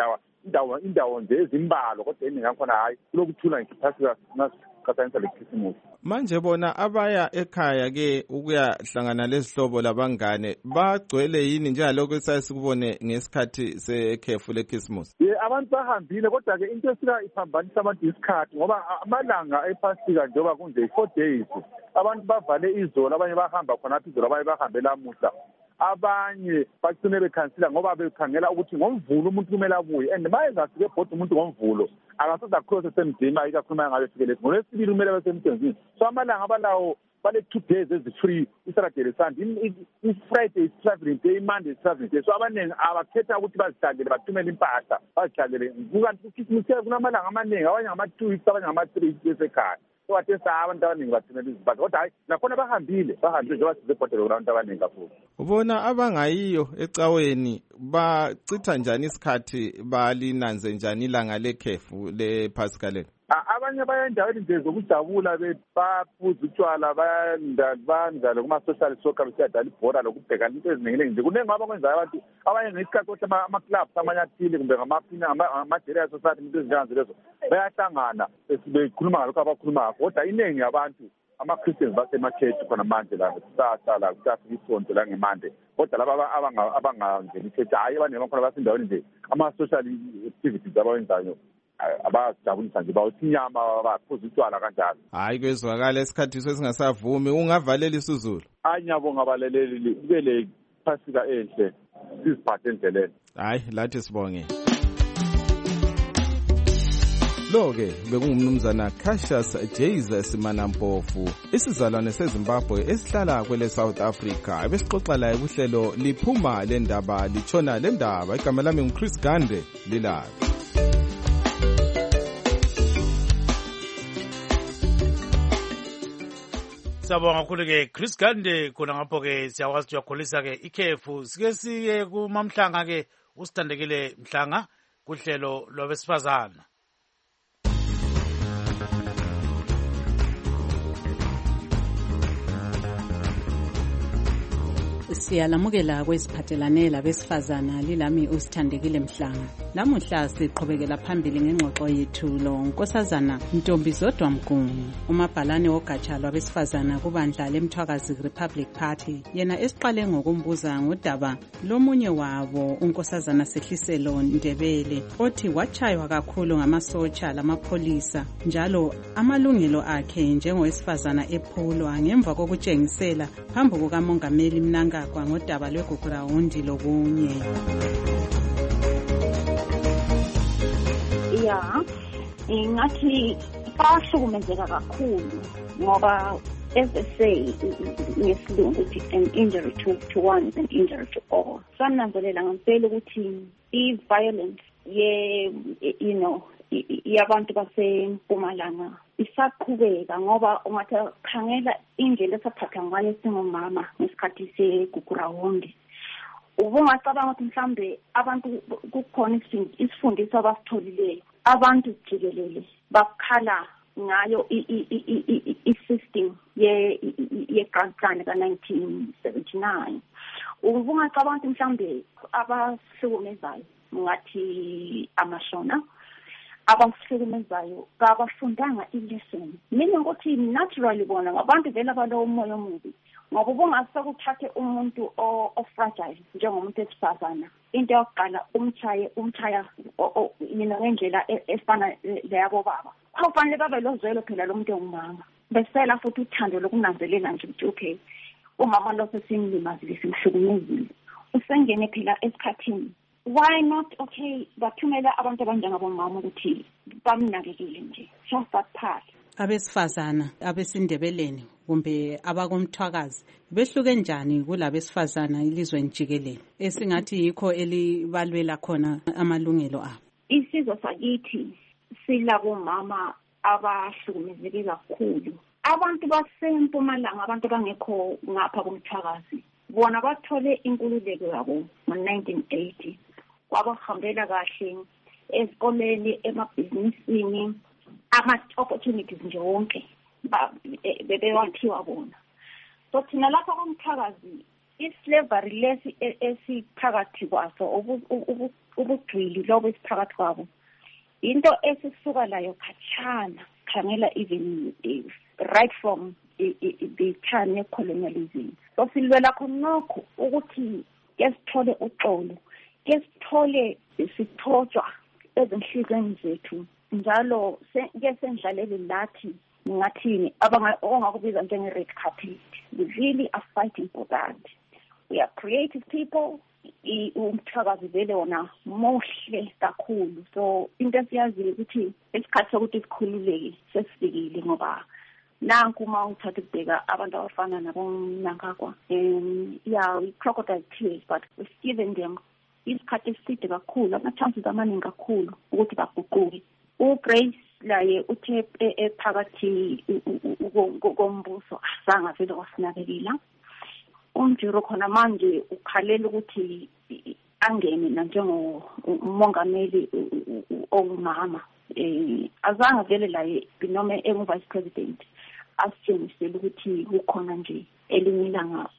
I: indawo nje ezimbalo kodwa eningi yakhona hayi kulokuthula ngiphasika kasanisa leChristmas.
A: Manje bona abaya ekhaya ke ukuyahlangana lezihlobo labangane bagcwele yini njengalokho esasikubone ngesikhathi sekhefu leChristmas?
I: Abantu bahambile kodwa ke into esika iphambanisa abantu isikhathi ngoba amalanga ephasika njengoba kunje 4 days abantu bavale izolo abanye bahamba khonapha izolo abanye bahambe lamuhla abanye bagcine bekhansela ngoba bekhangela ukuthi ngomvulo umuntu kumele abuye and mayengafike ebhoda umuntu ngomvulo akasoza cross esemdima ikakhuluma ngabe fike leso ngolesibili kumele basemsebenzini so amalanga abalawo bale 2 days ezi-free isaturday sunday i-friday is traveling day monday is traveling day so abaningi abakhetha ukuthi bazihlalele bathumele impahla bazihlalele kukanti kukhisimiseke kunamalanga amaningi abanye ngama-2 weeks abanye ngama-3 weeks besekhaya sowathesa abantu abaningi bathumele izimpahla kodwa hayi nakhona bahambile njengoba sizebhodela kunabantu abaningi kakhulu.
A: Ubona abangayiyo ecaweni bachitha njani isikhathi balinanze njani ilanga lekhefu lePasika lelo?
I: Abanye baya endaweni nje zokujabula baphuza utshwala bayandlala kuma-social soccer besiyadlala ibhola lokubhekana into eziningi nje kuningi abakwenzayo abantu abanye ngesikhathi kothi ama-clubs amanye athile kumbe ngama-Nigeria society into ezinjengazo lezo bayahlangana bekhuluma ngalokho abakhuluma ngakho kodwa iningi yabantu ama-Christians basema-church khona manje la kusasa kusafika isonto la ngemande kodwa laba abangangeni i-church hayi abaningi bakhona basendaweni nje ama-social activities abawenzayo abajabulisa nje bawuthi inyama baphuza utshwala kanjalo.
A: Hayi kwezwakala esikhathi sesingasavumi ungavalela isizulu.
I: Hayi nyabonga abalaleli kube le Pasika enhle siziphathe endleleni.
A: Hayi lathi sibonge. Lo-ke bekungumnumzana Cassius Jesus Manampofu isizalwane seZimbabwe esihlala kwele South Africa ebesixoxa laye kuhlelo liphuma lendaba litshona lendaba igama lami nguChris Gande lilayo.
K: Siyabonga kakhulu-ke Chris Gande khona ngapho-ke siyakwazi ukuthi uyakholisa-ke ikhefu sike siye kumamhlanga-ke usithandekile Mhlanga kuhlelo lwabesifazana.
D: Siyalamukela kwesiphathelane labesifazana lilami usithandekile Mhlanga. Namuhla siqhubekela phambili ngengxoxo yethu lo Nkosazana Ntombizodwa Mgungu, umabhalane wogatsha lwabesifazana kubandla leMthwakazi Republic Party. Yena esiqale ngokumbuza ngodaba lomunye wabo uNkosazana Sehliselo Ndebele othi wachaywa kakhulu ngamasotsha lamapholisa njalo amalungelo akhe njengowesifazana ephulwa ngemva kokutshengisela phambi kukamongameli Mnangagwa ngodaba lweGugurawundi lokunye.
F: Ya, ngathi basukumezeka kakhulu ngoba as they say ngesilungu ukuthi an injury to one is an injury to all. Sananzelela ngempela ukuthi i-violence yabantu baseMpumalanga isaqhubeka ngoba ungathi khangela indlela esaphatha ngayo singomama ngesikhathi segugurawundi. Ubungacabanga ukuthi mhlambe abantu kukhona isifundiso abasitholileyo abantu jikelele bakhala ngayo i-system ye-grandstand ka-1979. Ubungacabanga ukuthi mhlambe abahlukumezayo ngathi amashona abahlukumezayo kabafundanga i-lesson. Mina ngokuthi naturally bona ngabantu vele abalowo umoya omubi ngoba ubungasakuthathe umuntu o-fragile njengomuntu esifazana into yokuqala umthaya ngendlela efana leyabo baba kufanele babe lozwelo phela lo muntu ongumama besela futhi uthando lokunanzelela nje ukuthi okay umama lo sesimlimazile simhlukumezile usengene phela esikhathini. Why not okay bathumela abantu abanjengabo mama ukuthi bamnakekele nje just that part.
D: abesifazana abesindebeleni kumbe abakomthwakazi behluke njani kulabesifazana elizweni jikelele esingathi yikho elibalwela khona amalungelo abo?
F: Isizwe sakithi silabomama abahlukumezeke kakhulu. Abantu basempumalanga, abantu abangekho ngapha komthwakazi, bona bathole inkululeko yabo ngo-1980. Kwabahambela kahle ezikoleni, emabhizinisini, ama-opportunities nje wonke bebewaphiwa bona. So thina lapha komthwakazi islavery lesi esiphakathi kwaso, ubugcwili lobo esiphakathi kwabo, into esisuka layo khatshana, khangela even right from the time of colonialism. So silwela khonokho ukuthi ke sithole uxolo, ke sithotshwa ezinhlizweni zethu, njalo ke sendlalele lathi ngathini ongakubiza njenge-red carpet. We really are fighting for that. We are creative people. Umthwakazi vele wona muhle kakhulu. So into esiyaziyo ukuthi isikhathi sokuthi sikhululeke sesifikile, ngoba nanku uma uthatha ukubheka abantu abafana nabomnankagwa, i-crocodile tears, but we've given them isikhathi eside kakhulu, ama-chances amaningi kakhulu ukuthi baguquke. UGrace laye uthe phakathi kombuso azange vele wasinakekela. Umjiro khona manje ukhalela ukuthi angene nanjengomongameli ongumama. Azange vele laye noma engu-vice president asitshengisele ukuthi kukhona nje elinye ilanga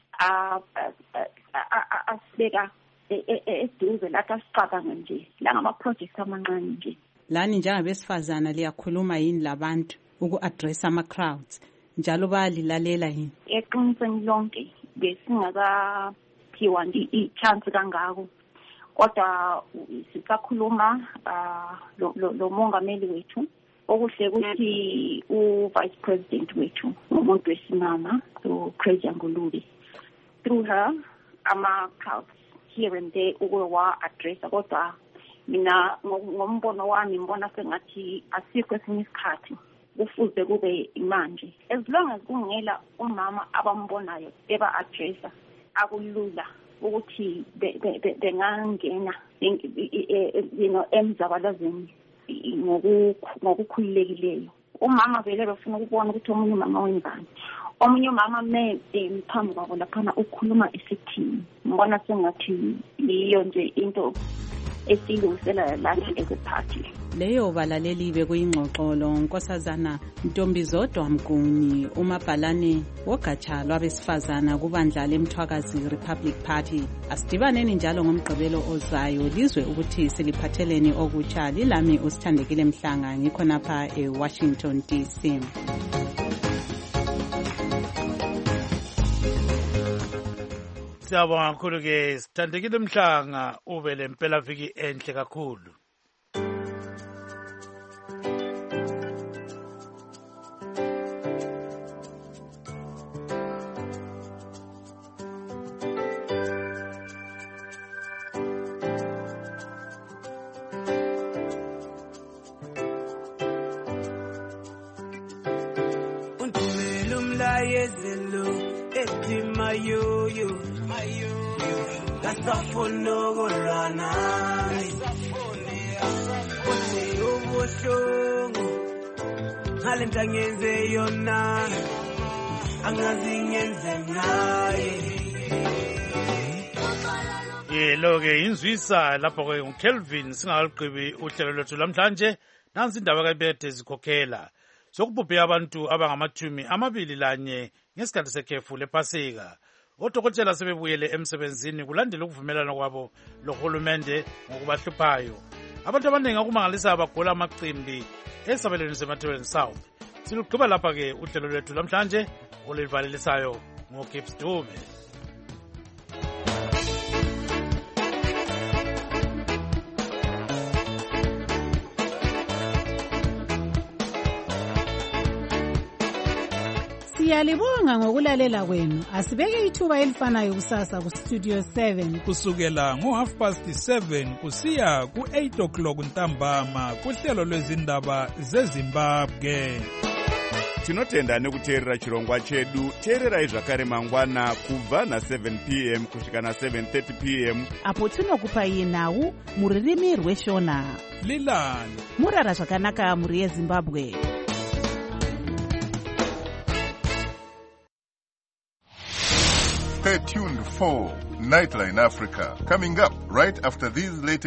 F: asibeka eduze lathi asicabange nje langama-projects amancane nje.
D: Lani njengabesifazana liyakhuluma yini labantu uku-address ama-crowds njalo bayalilalela yini?
F: Eqinisweni lonke besingakaphiwa i-chance kangako, kodwa sisakhuluma lo mongameli wethu. Okuhle ukuthi u-vice president wethu ngumuntu wesimama, uCrazy Ngulube. Through her, ama-crowds here and there ukuwa-addressa, kodwa mina ngombono wami ngibona sengathi asikho esinye isikhathi kufuze kube manje. As long as kungela umama abambonayo eba-addressa, akulula ukuthi bengangena emzabalazweni ngokukhululekileyo. Umama vele bafuna ukubona ukuthi omunye umama wenzani, omunye umama phambi kwabo laphana ukhuluma isithini. Ngibona sengathi yiyo nje into esilungisela lathi as a party.
D: Leyo balaleli bekuyingxoxolo Nkosazana Ntombizodwa Mguni, umabhalane wogatsha lwabesifazana kubandla leMthwakazi Republic Party. Asidibaneni njalo ngomgqibelo ozayo lizwe ukuthi siliphatheleni okutsha. Lilami uSithandekile Mhlanga, ngikhonapha eWashington DC.
K: Siyabonga kakhulu ke Sithandekile Mhlanga, ube lempela viki enhle kakhulu.
E: Ngenze yona angazi ngenze ngaye.
K: Lo-ke inzwisa lapho ke uKelvin singaliqhibi uhlelo lwethu lamhlanje. Nansi indaba kayibethe zikhokhela sokubhubhe abantu abangama-21 ngesikhathi sekhefu lePasika. Odokotela sebebuyele emsebenzini kulandela ukuvumelana kwabo lohulumende ngokubahluphayo. Abantu abaningi akumangalisa abagula amacimbi esabelweni seMatabeleland South. Silugqiba lapha ke uhlelo lwethu lamhlanje oluvalisayo ngoGibbs Dube.
H: Siyalibonga ngokulalela kwenu. Asibeke ithuba elifanayo kusasa ku Studio 7
J: kusukela ngo7:30 kusiya ku8 o'clock ntambama kuhlelo lwezindaba zeZimbabwe.
M: tinotenda nekuteerera chirongwa chedu. teererai zvakare mangwana kubva na7 p.m. kusvika na7:30 p.m.
H: apo tinokupai nhau mururimi rweshona.
J: Lilani
H: murara zvakanaka mhuri yeZimbabwe.
O: Stay tuned for Nightline Africa, coming up right after these latest